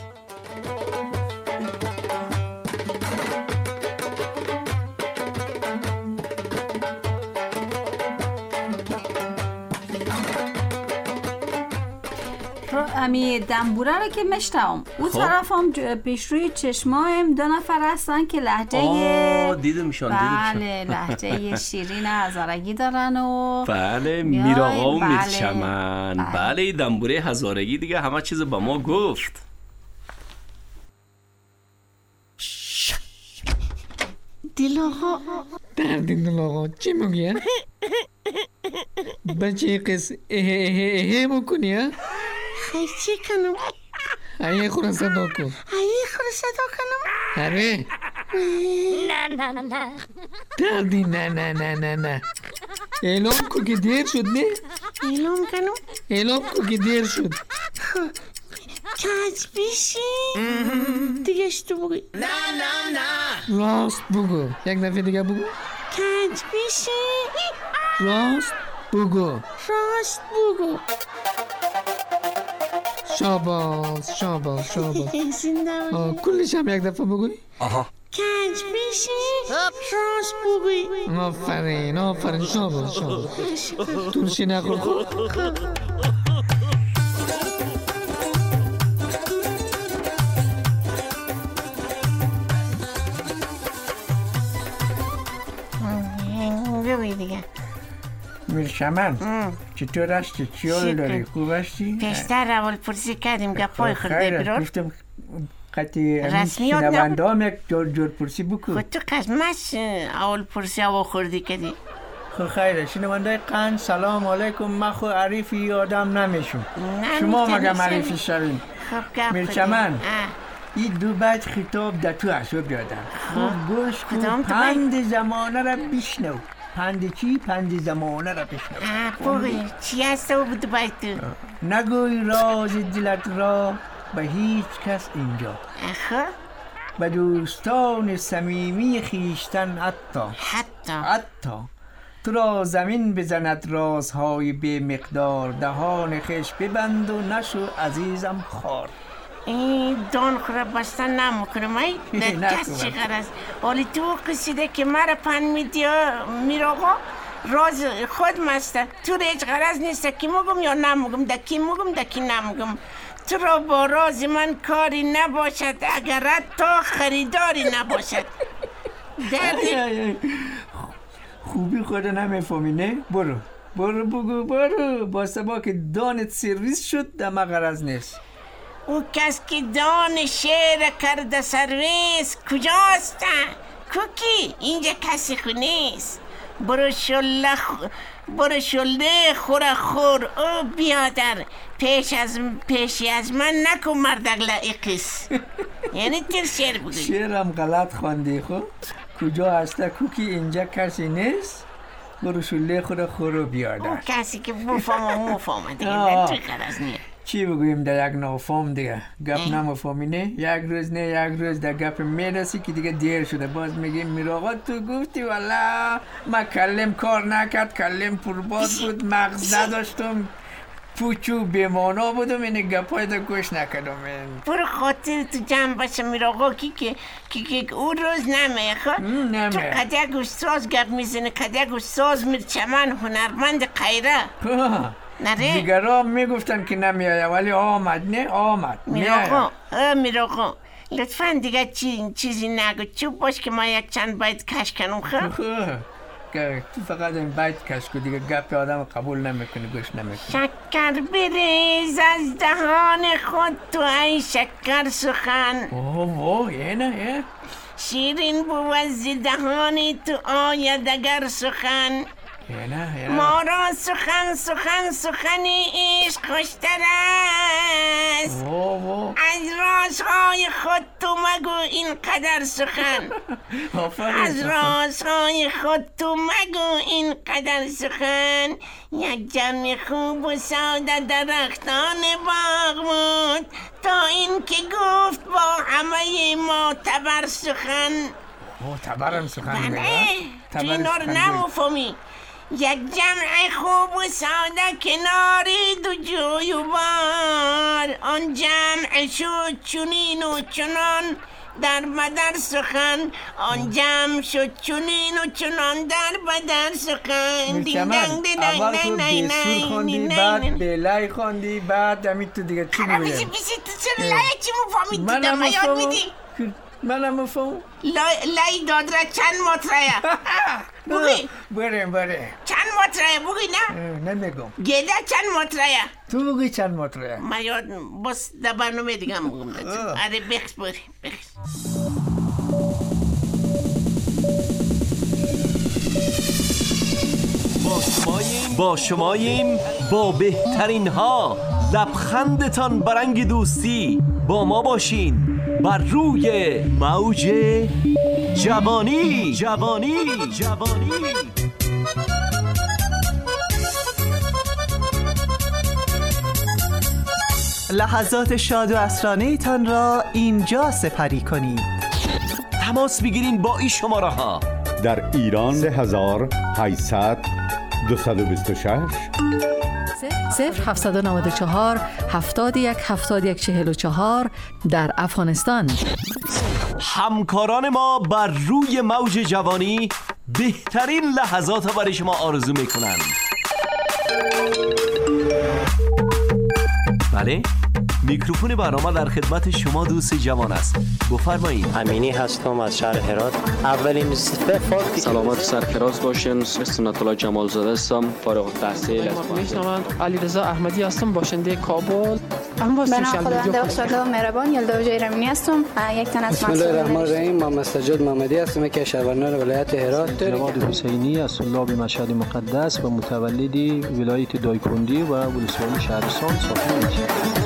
امی دنبوره رو که مشتم اون طرف هم پیش روی چشمایم دو نفر هستن که لحجه آه دیدمشان دیدمشان بله لحجه شیرین هزارگی دارن و بله میراغا و میرچمن. بله, بله دنبوره هزارگی دیگه همه چیز با ما گفت. دیلاغا دردین دیلاغا چی میگی؟ بچه قص اه اه اه بکنی ها؟ خیلی چی کنم؟ ایه خورا صدا کن. ایه خورا صدا کنم؟ اره نه نه نه دردی نه نه نه نه نه اعلام کو که دیر شد نه؟ اعلام کنم؟ اعلام کو که دیر شد. کج بیشی دیگه اشتو بگوی. نه نه نه راست بگو. یک دفعه دیگه بگو. کج بیشی راست بگو. راست بگو. شاباس شاباس شاباس کلش هم یک دفعه بگوی. آها کج بیشی راست بگوی. آفرین آفرین شاباس شاباس ترشی نخور خود. بگوی دیگه. میرچمن چطور هستی؟ چی حال داری؟ خوب هستی؟ پیشتر اول پرسی کردیم گپای خورده برار گفتم قطعی شنونده هم یک جور جور پرسی بکن. خود تو قسمش اول پرسی اول خوردی کردی. خب خیره شنونده قند سلام علیکم. من خود عریفی آدم نمیشون، شما مگه عریفی شوین. خب گپ میرچمن این دو بیت خطاب در تو اعصاب یادم. خوب گوش کن پند زمانه را بشنو. پند چی؟ پند زمانه را بشنو. بگوی چی هست او بود باید تو؟ نگوی راز دلت را به هیچ کس اینجا. خب به دوستان صمیمی خیشتن حتی حتی حتی تو را زمین بزند رازهای بی مقدار. دهان خش ببند و نشو عزیزم خار. این دان خورا بستن نمکنم ای در کس چی غرز. ولی تو قصیده که مرا پن میدی میراغا راز خود مسته. تو را هیچ غرز نیست که مگم یا نمگم، دکی مگم دکی نمگم. تو را با راز من کاری نباشد اگر تا خریداری نباشد. دردی خوبی خود نمیفهمی نه؟ برو برو بگو برو با سبا که دانت سرویس شد دم غرض نیست. او کس که دان شعر کرده سرویس کجاست؟ کوکی اینجا کسی خو نیست. برو شله خ... برو شله خور خور او بیادر پیش از پیشی از من نکن مردق لعیقیس. یعنی تیر شعر بگوی. شعرم غلط خواندی خب. کجا هسته کوکی اینجا کسی نیست. برو شله خور خور او بیادر. او کسی که مفهم و مفهم دیگه در چی غرض نیه. چی بگویم در یک نافهم دیگه گپ نمفهمی نه. یک روز نه یک روز در گپ میرسی که دیگه دیر شده باز میگیم میراغا تو گفتی والا ما کلم کار نکرد، کلم پرباد بود، مغز نداشتم، پوچو بیمانا بودم، این گپای در گوش نکردم. برو خاطر تو جمع باشه میراغا کی که کی که اون روز نمیه. خب تو قدیق استاز گپ میزنه، قدیق استاز میرچمن هنرمند قیره نره؟ دیگران میگفتن که نمیایه ولی آمد نه آمد. میراغا میراغا لطفا دیگه چی چیزی نگو، چوب باش که ما یک چند باید کش کنم. خب که تو فقط این باید کش کو، دیگه گپ آدم قبول نمیکنی، گوش نمیکنی. شکر بریز از دهان خود تو ای شکر سخن. اوه اوه یه نه یه شیرین بو از دهانی تو آید اگر سخن. یه نه یه ما را سخن سخن سخنی عشق خوشتر است. از رازهای خود تو مگو این قدر سخن. از رازهای خود تو مگو این قدر سخن. یک جمع خوب و ساده درختان باغ بود تا این که گفت با همه معتبر سخن. معتبرم سخن بله تو اینا رو نمفهمی. یک جمع خوب و ساده کناری دو جوی و بار، آن جمع شد چونین و چنان در بدر سخن. آن جمع شد چونین و چنان در بدر سخن. میرچمن اول تو بیسور خوندی، بعد بلای خوندی، بعد همین تو دیگه چی بگویم؟ بیسی بیسی تو چرا لای چی مفهمید تو در یاد میدی؟ منم مفهوم لای دادره چند مطرحه بگی؟ بریم بریم چند مطرحه بگی نه؟ نمیگم. گده چند مطرحه؟ تو بگی چند مطرحه؟ من یاد بس در برنامه دیگه هم بگم. آره بخش بریم بخش. با شماییم با بهترین ها، لبخندتان برنگ دوستی. با ما باشین بر روی موج جوانی جوانی جوانی. لحظات شاد و عصرانه تان را اینجا سپری کنید. تماس بگیرین با این شماره ها: در ایران سه هزار و هشتصد دویست و بیست و شش، صفر هفتصد و نود و چهار هفتاد و یک هفتاد و یک چهل و چهار. در افغانستان همکاران ما بر روی موج جوانی بهترین لحظات را برای شما آرزو میکنند. بله، میکروفون برنامه در خدمت شما دوست جوان است. بفرمایید. امینی هستم از شهر هرات. اولین صفات سلامت و سرفراز باشین. سنت الله جمال زاده هستم، فارغ التحصیل از میشنوم. علیرضا احمدی هستم، باشنده کابل. من خداوند بخشنده و مهربان یلدا وجای رمینی هستم، یک تن از بسم الله الرحمن الرحیم. محمد سجاد محمدی هستم که شهروندان ولایت هرات. جواد حسینی از طلاب مشهد مقدس و متولد ولایت دایکندی و ولسوالی شهرستان ساکن میشم.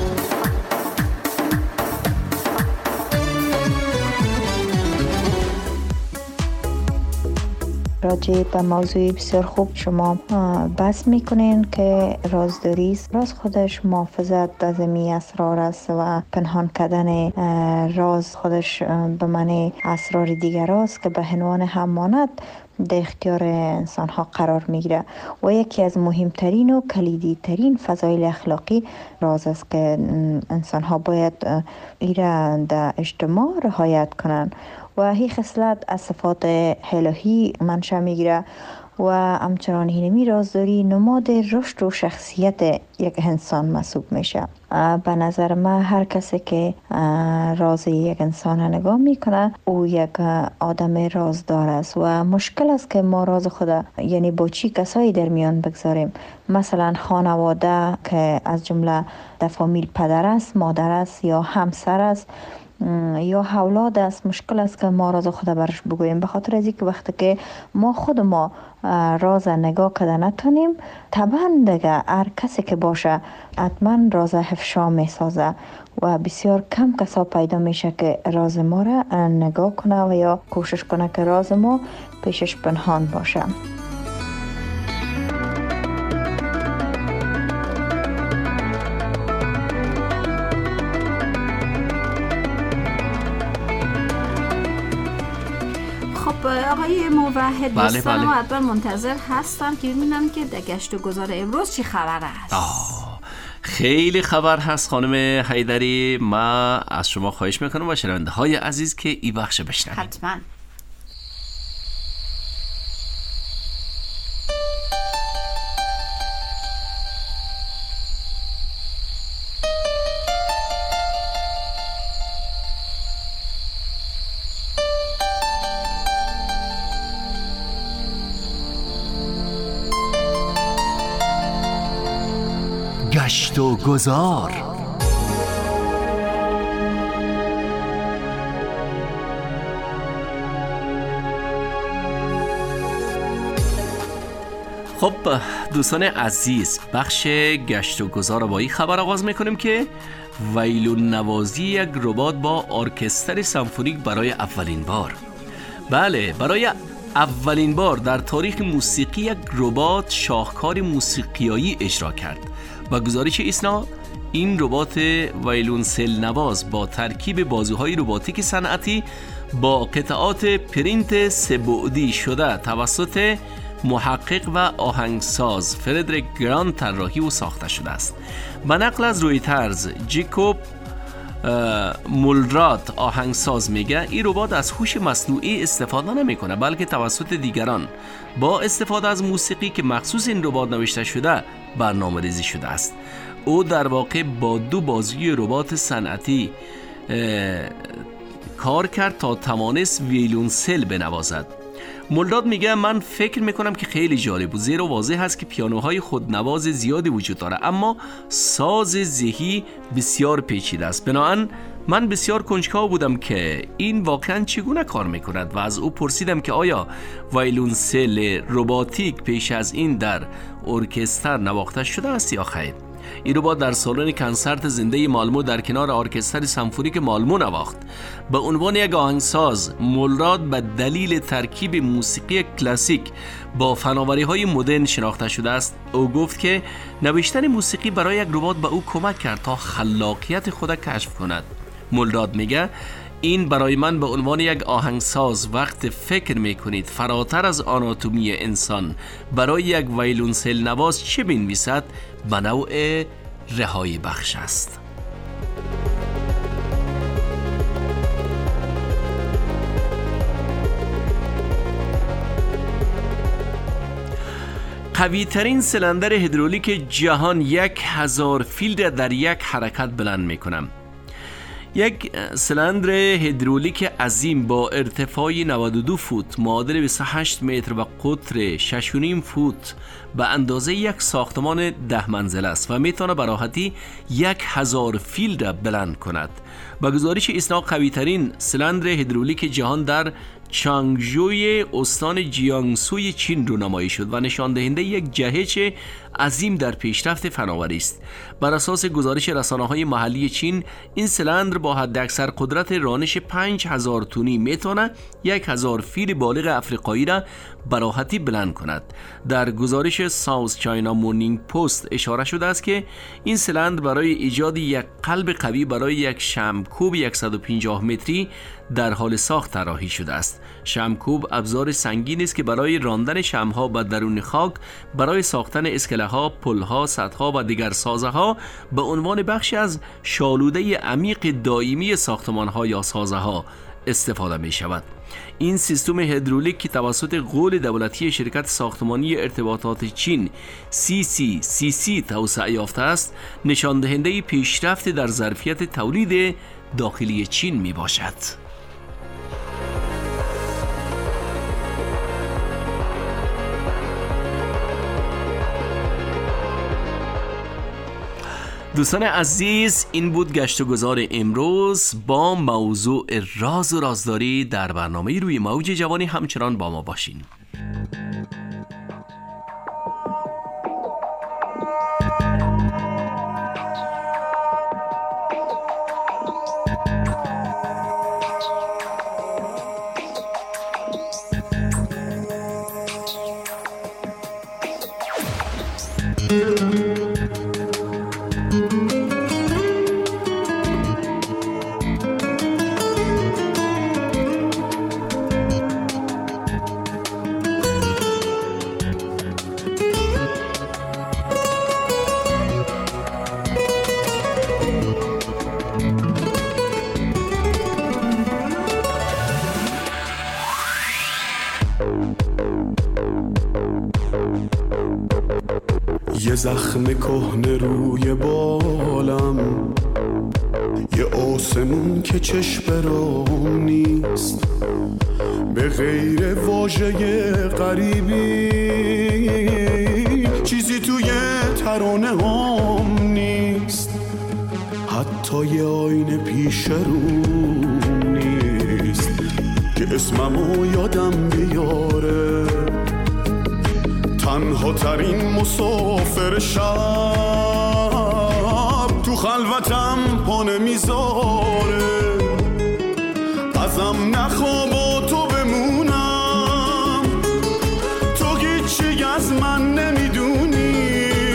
راجع به موضوع بسیار خوب شما بحث میکنین که رازداری است. راز خودش محافظت از می اسرار است و پنهان کردن راز خودش به معنی اسرار دیگر است که به عنوان همانت در اختیار انسان ها قرار میگیره و یکی از مهمترین و کلیدی ترین فضایل اخلاقی راز است که انسان ها باید ایره در اجتماع رعایت کنند و هی خصلت از صفات الهی منشأ میگیره و همچنان اینمی رازداری نماد رشد و شخصیت یک انسان محسوب میشه. به نظر من هر کسی که راز یک انسان نگاه میکنه او یک آدم رازدار است و مشکل است که ما راز خود یعنی با چی کسایی در میان بگذاریم. مثلا خانواده که از جمله در فامیل پدر است، مادر است یا همسر است یا اولاد است. مشکل است که ما راز خود برش بگوییم، به خاطر از اینکه وقتی که ما خود ما راز نگاه کرده نتونیم، طبعا دیگه هر کسی که باشه حتما راز افشا میسازه و بسیار کم کسا پیدا میشه که راز ما را نگاه کنه و یا کوشش کنه که راز ما پیشش پنهان باشه. آقای موحد بله دوستان بله. حتما منتظر هستم که ببینم که در گشت و گذار امروز چی خبر است. آه. خیلی خبر هست خانم حیدری. ما از شما خواهش میکنم با شنونده های عزیز که این بخش بشنوید. حتما. گشت و گذار. خب دوستان عزیز، بخش گشت و گذار با این خبر آغاز میکنیم که ویلون نوازی یک ربات با ارکستر سمفونیک برای اولین بار. بله، برای اولین بار در تاریخ موسیقی یک ربات شاهکار موسیقیایی اجرا کرد. با گزارش ایسنا، این ربات ویلونسل نواز با ترکیب بازوهای رباتیک صنعتی با قطعات پرینت سه‌بعدی شده توسط محقق و آهنگساز فردریک گرانت طراحی و ساخته شده است. به نقل از رویترز، جیکوب مولرات آهنگساز میگه این ربات از هوش مصنوعی استفاده نمیکنه، بلکه توسط دیگران با استفاده از موسیقی که مخصوص این ربات نوشته شده برنامه‌ریزی شده است. او در واقع با دو بازوی ربات صنعتی کار کرد تا توانست ویولونسل بنوازد. مولرات میگه من فکر میکنم که خیلی جالب بود، زیرا واضح هست که پیانوهای خودنواز زیادی وجود داره، اما ساز ذهی بسیار پیچیده است. بنابراین من بسیار کنجکاو بودم که این واقعا چگونه کار میکند و از او پرسیدم که آیا ویولونسل رباتیک پیش از این در ارکستر نواخته شده است یا خیر. این ربات در سالن کنسرت زنده مالمو در کنار ارکستر سمفونیک مالمو نواخت. به عنوان یک آهنگساز، مولرات به دلیل ترکیب موسیقی کلاسیک با فناوری‌های مدرن شناخته شده است. او گفت که نوشتن موسیقی برای یک ربات به او کمک کرد تا خلاقیت خود کشف کند. مولرات میگه این برای من به عنوان یک آهنگساز وقت فکر میکنید فراتر از آناتومی انسان برای یک ویولونسل نواز چه بنویسد به نوع رهایی بخش است. قوی ترین سلندر هیدرولیک جهان یک هزار فیل را در یک حرکت بلند میکنم. یک سلندر هیدرولیک عظیم با ارتفاع نود و دو فوت، معادل بیست و هشت متر و قطر شش و نیم فوت به اندازه یک ساختمان ده منزله است و میتونه به راحتی یک هزار فیل را بلند کند. با گزارش ایسنا قوی ترین سلندر هیدرولیک جهان در چانگژوی استان جیانگسوی چین رو نمایی شد و نشان دهنده یک جهش عظیم در پیشرفت فناوری است. بر اساس گزارش رسانه‌های محلی چین، این سلندر با حداکثر قدرت رانش پنج هزار تونی میتونه یک هزار فیل بالغ افریقایی را به راحتی بلند کند. در گزارش ساوث چاینا مورنینگ پست اشاره شده است که این سلندر برای ایجاد یک قلب قوی برای یک شمع‌کوب صد و پنجاه متری در حال ساخت طراحی شده است. شمع‌کوب ابزار سنگین است که برای راندن شمع‌ها به درون خاک برای ساختن اسکله‌ها، پل‌ها، سدها و دیگر سازه‌ها به عنوان بخشی از شالوده عمیق دائمی ساختمان‌ها یا سازه‌ها استفاده می شود. این سیستم هیدرولیک که توسط قول دولتی شرکت ساختمانی ارتباطات چین سی سی سی سی توسعه یافته است، نشان دهنده پیشرفت در ظرفیت تولید داخلی چین می باشد. دوستان عزیز، این بود گشت و گذار امروز با موضوع راز و رازداری در برنامه روی موج جوانی. همچنان با ما باشین. یه زخم کهنه روی بالم، یه آسمون که چشم برام نیست، به غیر واژه غریبی چیزی توی ترانه هم نیست. حتی یه آینه پیش روم نیست که اسممو یادم بیاره. تنها ترین مسافر شب تو خلوتم پا نمیذاره. ازم نخوا با تو بمونم، تو هیچی از من نمیدونی.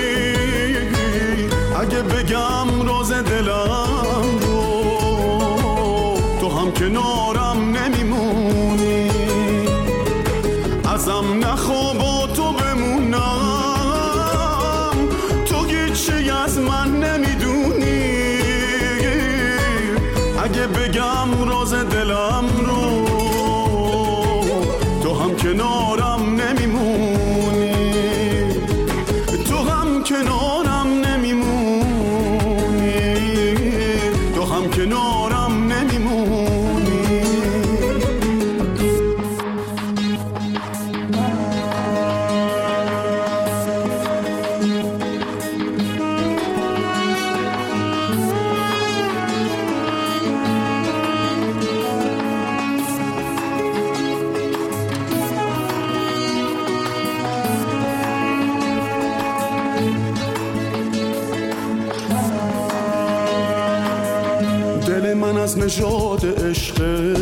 اگه بگم راز دلم رو تو هم کنارم نمیمونی. ازم نخوا با تو بمونم، تو هیچی از من نمیدونی. اگه بگم راز دلم رو تو هم کنارم نمیمونی. تو هم کنارم نمیمونی، تو هم کنارم نمیمونی. دل من از نژاد عشقه،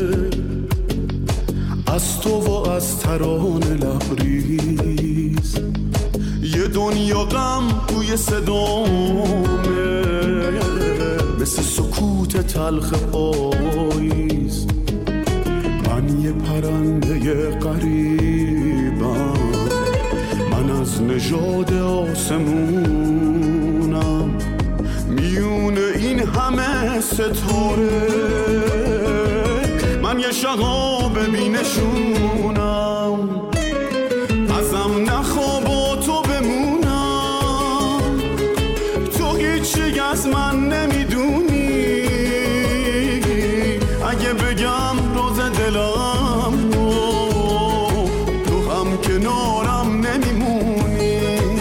از تو و از ترانه لبریز. یه دنیا غم توی صدامه، مثل سکوت تلخ پاییز. من یه پرنده غریبم، من از نژاد آسمونم. میون این همه ستاره من یه شغاب بینشونم. ازم نخوا با تو بمونم، تو هیچی از من نمیدونی. اگه بگم راز دلم رو تو هم کنارم نمیمونی.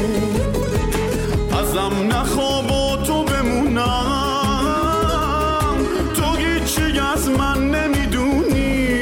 ازم نخوا با تو بمونم، تو هیچی از من نمیدونی.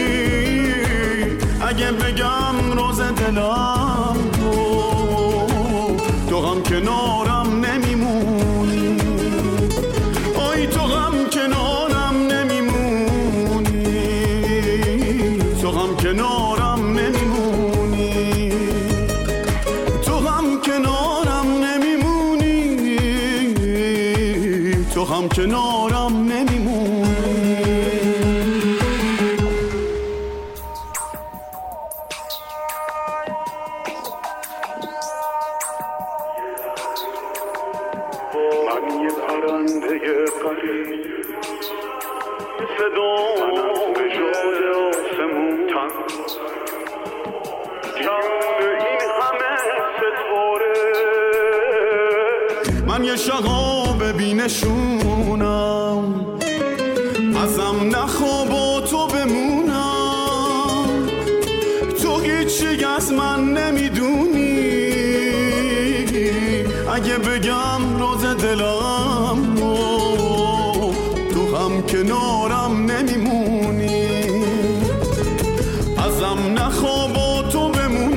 اگه بگم راز دلم رو تو هم کنارم نمیمونی. آی تو هم کنارم نمیمونی، تو هم کنارم نمیمونی. تو هم کنارم نمیمونی، تو هم کنارم نمیمونی. من یه پرنده غریب، صدام به جای آسمون تن. میون این همه ستاره من یه شغاب بینشونم. ازم نخوا با تو بمونم، تو هیچی از من نمیدونی. اگه بگم راز دلم رو تو هم کنارم نمیمونی. ازم نخوا با تو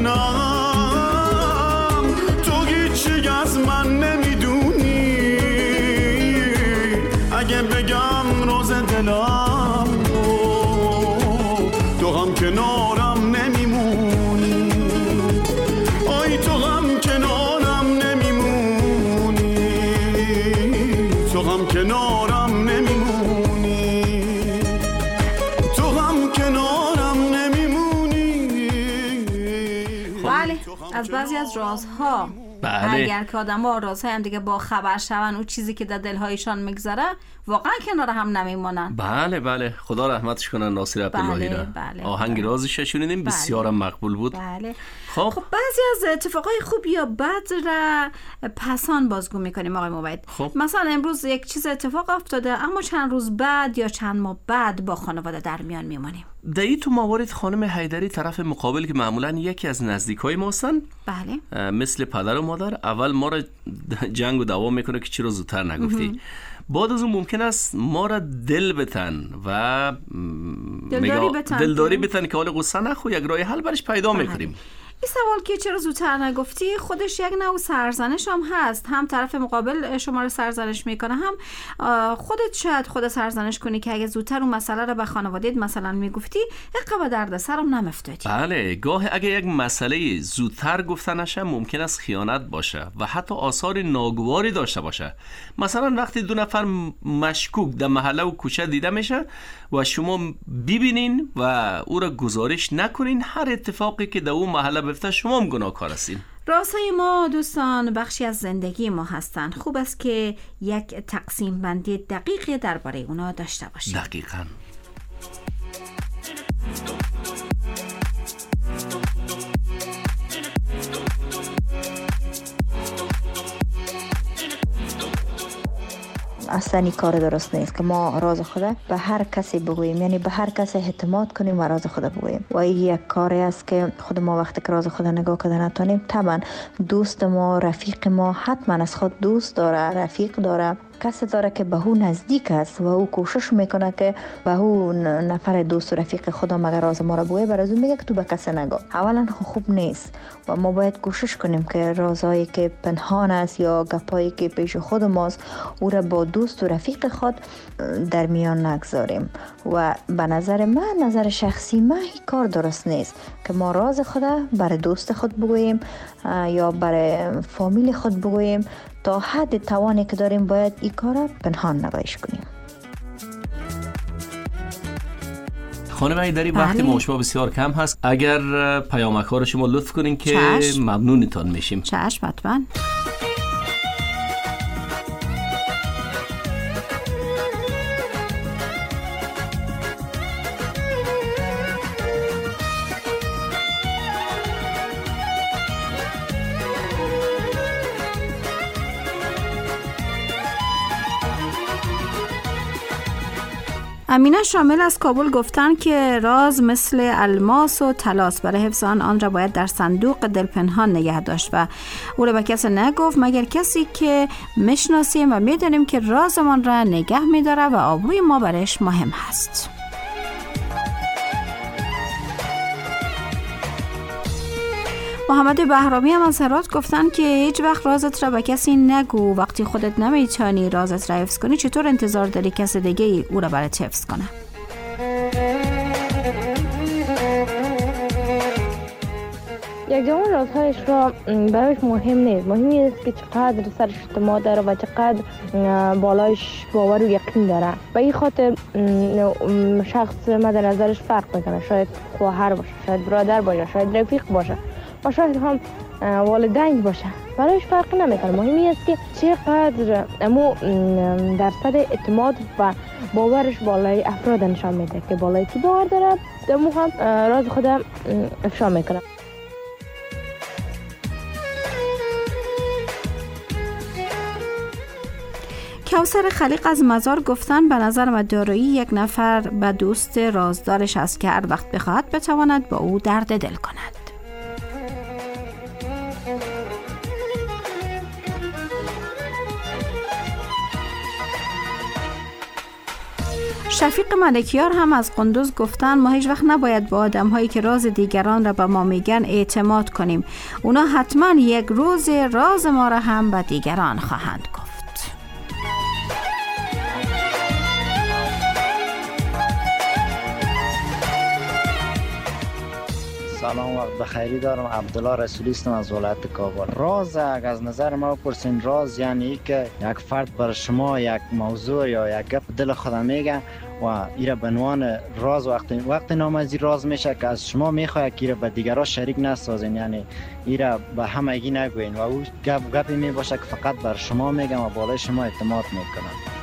بمونم، تو هیچی از من نمیدونی. اگه بگم راز دلم رو تو هم کنارم نمیمونی. آی تو هم کنارم نمیمونی، تو هم کنارم نمیمونی. تو هم کنارم نمیمونی. بله، از بعضی از رازها بله. اگر که آدم ها رازهای هم دیگه با خبر شون و چیزی که در دلهایشان میگذره واقعا کنار هم نمیمونن. بله بله، خدا رحمتش کنه ناصر عبداللهی را. بله، آهنگ بله. رازش شنیدیم، بسیارم مقبول بود. بله. خب خب بعضی از اتفاقای خوب یا بد را پسان بازگو میکنیم آقای موید. خب. مثلا امروز یک چیز اتفاق افتاده اما چند روز بعد یا چند ماه بعد با خانواده در میان میمونیم. دایی تو موارد خانم حیدری طرف مقابل که معمولا یکی از نزدیکای ما هستن، بله، مثل پدر و مادر، اول ما را جنگ و دعوا میکنه که چرا زودتر نگفتی. بعد از اون ممکن است ما را دل بتن و دلداری بتن دلداری بتن که حال غصه نخو، یک راه حل برش پیدا میکنیم. این سوال که چرا زودتر نگفتی خودش یک نوع سرزنش هم هست. هم طرف مقابل شما رو سرزنش میکنه، هم خودت شاید خود سرزنش کنی که اگه زودتر اون مسئله رو به خانواده‌ات مثلا میگفتی اینقدر درد سرم نمیافتادی. بله، گاه اگه یک مسئله زودتر گفته نشه ممکن است خیانت باشه و حتی آثار ناگواری داشته باشه. مثلا وقتی دو نفر مشکوک در محله و کوچه دیده میشه و شما ببینین و او را گزارش نکنین، هر اتفاقی که در اون محله بیفته شما هم گناهکار هستین. رازهای ما دوستان بخشی از زندگی ما هستند. خوب است که یک تقسیم بندی دقیقی درباره اونا داشته باشیم. دقیقاً. اصلا این کار درست نیست که ما راز خود به هر کسی بگوییم، یعنی به هر کسی اعتماد کنیم و راز خود بگوییم. و این یک کاری است که خود ما وقتی که راز خود نگاه کرده نتونیم، طبعا دوست ما، رفیق ما حتما از خود دوست داره، رفیق داره، کسی داره که به او نزدیک است و او کوشش میکنه که به او نفر دوست و رفیق خدا مگر راز ما را بگویه، برای اون میگه که تو به کسی نگو. اولا خوب نیست و ما باید کوشش کنیم که رازهایی که پنهان است یا گپایی که پیش خود ماست او را با دوست و رفیق خود در میان نگذاریم. و به نظر من، نظر شخصی من، این کار درست نیست که ما راز خود برای دوست خود بگوییم یا برای فامیل خود بگوییم. تا حد توانی که داریم باید این کار پنهان نگاهش کنیم. خانم ایدری، وقتی ما شما بسیار کم هست، اگر پیامک ها رو شما لطف کنین که چشم. ممنونتان میشیم. چشم حتما. امینه شامل از کابل گفتن که راز مثل الماس و طلاست، برای حفظ آن آن را باید در صندوق دل پنهان نگه داشت و او را به کسی نگفت مگر کسی که میشناسیم و میدونیم که رازمان را نگه میداره و آبروی ما برش مهم هست. محمد بهرامی هم از هرات گفتن که هیچ وقت رازت را به کسی نگو. وقتی خودت نمیتونی رازت را حفظ کنی چطور انتظار داری کسی دیگه او را برات حفظ کنه؟ یک جوان رازهایش را برایش مهم نیست. مهم است که چقدر سرش اعتماد داره و چقدر بالایش باور و یقین داره. به این خاطر شخص مد نظرش فرق میکنه. شاید خواهر باشه، شاید برادر باشه، شاید رفیق باشه و شاید هم والدین باشه. برایش فرق نمیکنه. مهمی است که چقدر امو درصد اعتماد و باورش بالای افراد نشان میده که بالای کی باور داره امو هم راز خود افشا میکنه. کوثر خلیق از مزار گفتن به نظر من دارایی یک نفر به دوست رازدارش است که هر وقت بخواهد بتواند با او درد دل کند. شفیق ملکیار هم از قندوز گفتن ما هیچ وقت نباید با آدم هایی که راز دیگران را به ما میگن اعتماد کنیم. اونا حتما یک روز راز ما را هم به دیگران خواهند گفت. سلام، وقت بخیری دارم. عبدالله رسولی هستم از ولایت کابل. راز اگه از نظر ما بپرسین، راز یعنی که یک فرد بر شما یک موضوع یا یک گپ دل خود میگه و ایره به عنوان راز وقتی وقتی نامزی راز میشه که از شما میخواد که ایره به دیگران شریک نسازین، یعنی ایره به همگی نگوین و او گپ گپی می باشه که فقط بر شما میگن و بالای شما اعتماد میکنن.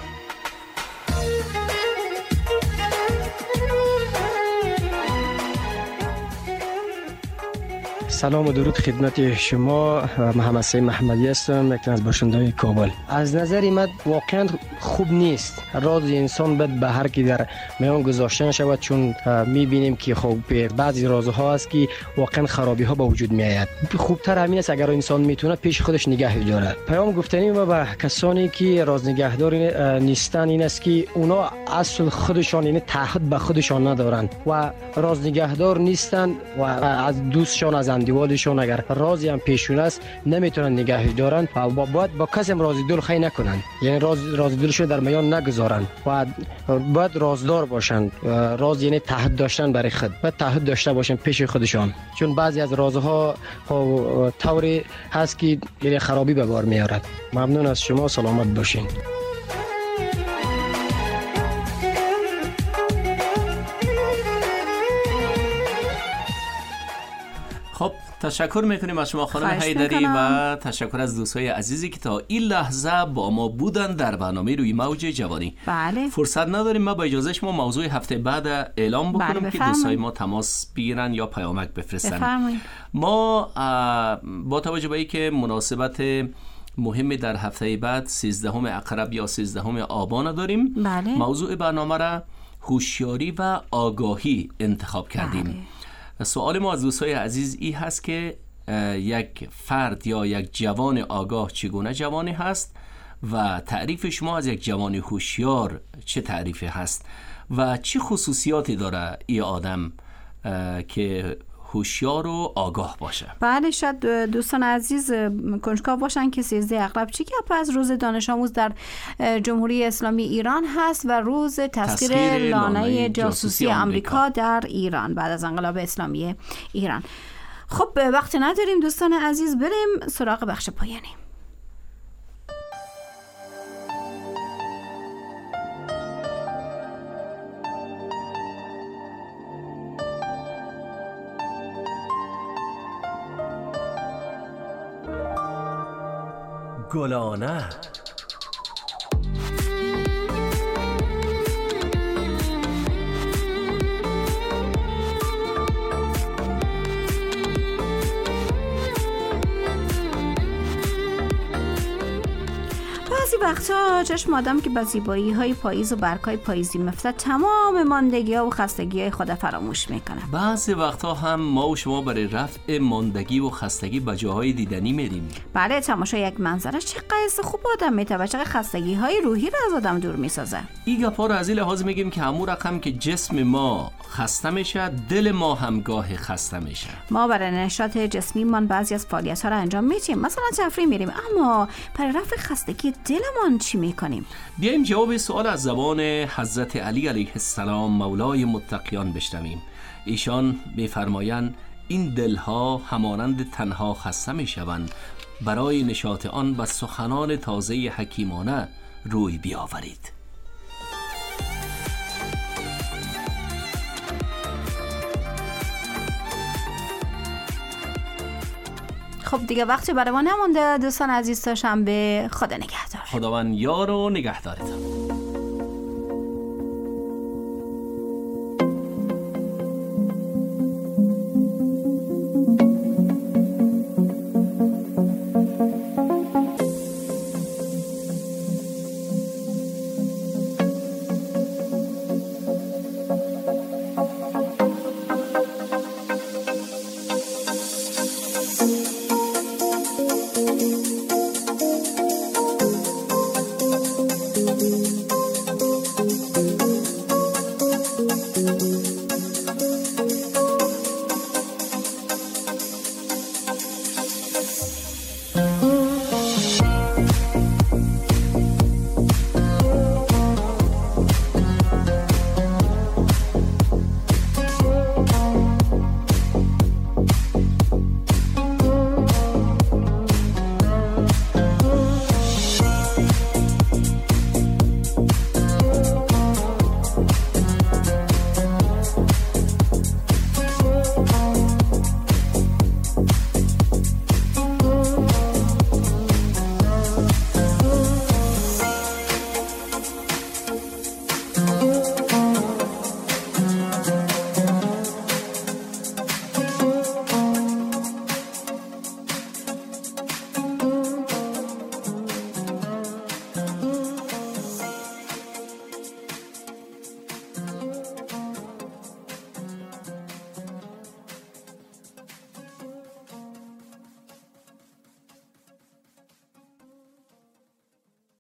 سلام و درود خدمت شما. محمد سعید محمدی هستم، یک از باشنده‌های کابل. از نظر من واقعا خوب نیست راز انسان باید به هر کی در میان گذاشته شود، چون میبینیم که خب بعضی رازها هست که واقعا خرابی ها به وجود میآید. خوبتر همین است اگر انسان میتونه پیش خودش نگه داره. پیام گفتنی ما به کسانی که راز نگهدار نیستن این است که اونا اصل خودشان یعنی تعهد به خودشان ندارن و راز نگهدار نیستن و از دوستشان از اندیوالشان اگر رازی هم پیشون است نمیتونن نگه دارن و باید با کسی هم رازی دل خی نکنن، یعنی راز رازی دلشون در میان نگذارن و باید رازدار باشن. راز یعنی تعهد داشتن برای خود، باید تعهد داشته باشن پیش خودشان، چون بعضی از رازها طوری هست که یعنی خرابی به بار میارد. ممنون از شما، سلامت باشین. خب تشکر میکنیم از شما خانم حیدری و تشکر از دوستای عزیزی که تا این لحظه با ما بودن در برنامه روی موج جوانی. بله. فرصت نداریم، ما با اجازه شما موضوع هفته بعد اعلام بکنم بله که دوستای ما تماس بگیرن یا پیامک بفرستن. بفرمایید. ما با توجه به اینکه مناسبت مهمی در هفته بعد سیزدهم عقرب یا سیزدهم آبان داریم، بله. موضوع برنامه را هوشیاری و آگاهی انتخاب کردیم. بله. سوال ما از دوستای عزیز این هست که یک فرد یا یک جوان آگاه چگونه جوانی هست و تعریف شما از یک جوان هوشیار چه تعریفی هست و چه خصوصیاتی داره این آدم که هوشیار و آگاه باشه. بله، شاید دوستان عزیز کنجکاو باشن که سیزده عقرب چی گپ از روز دانش آموز در جمهوری اسلامی ایران هست و روز تسخیر لانه جاسوسی آمریکا در ایران بعد از انقلاب اسلامی ایران. خب وقت نداریم دوستان عزیز، بریم سراغ بخش پایانی. گلانه بعضی وقتا چشم آدم که با زیبایی های پاییز و برگ‌های پاییزی مفته تمام ماندگی ها و خستگی های خود فراموش میکنه. بعضی وقتا هم ما و شما برای رفع ماندگی و خستگی به جاهای دیدنی میریم. بله، تماشای یک منظره چقدر خوب آدم میتونه چقدر خستگی های روحی رو از آدم دور میسازه. این گپا رو از این لحاظ میگیم که همون رقم که جسم ما خسته میشه دل ما هم گاه خسته میشه. ما برای نشاط جسمی من بعضی از فعالیت ها رو انجام میدیم، مثلا تفریح میریم، اما برای رفع خستگی دلمان چی میکنیم؟ بیایم جواب سوال از زبان حضرت علی علیه السلام مولای متقیان بشنویم. ایشان میفرمایند این دلها همانند تنها خسته میشوند، برای نشاط آن به سخنان تازه حکیمانه روی بیاورید. خب دیگه وقتی برای ما نمونده دوستان عزیز، تا شنبه خدا نگهدار. خداوند یار و نگهدارتان.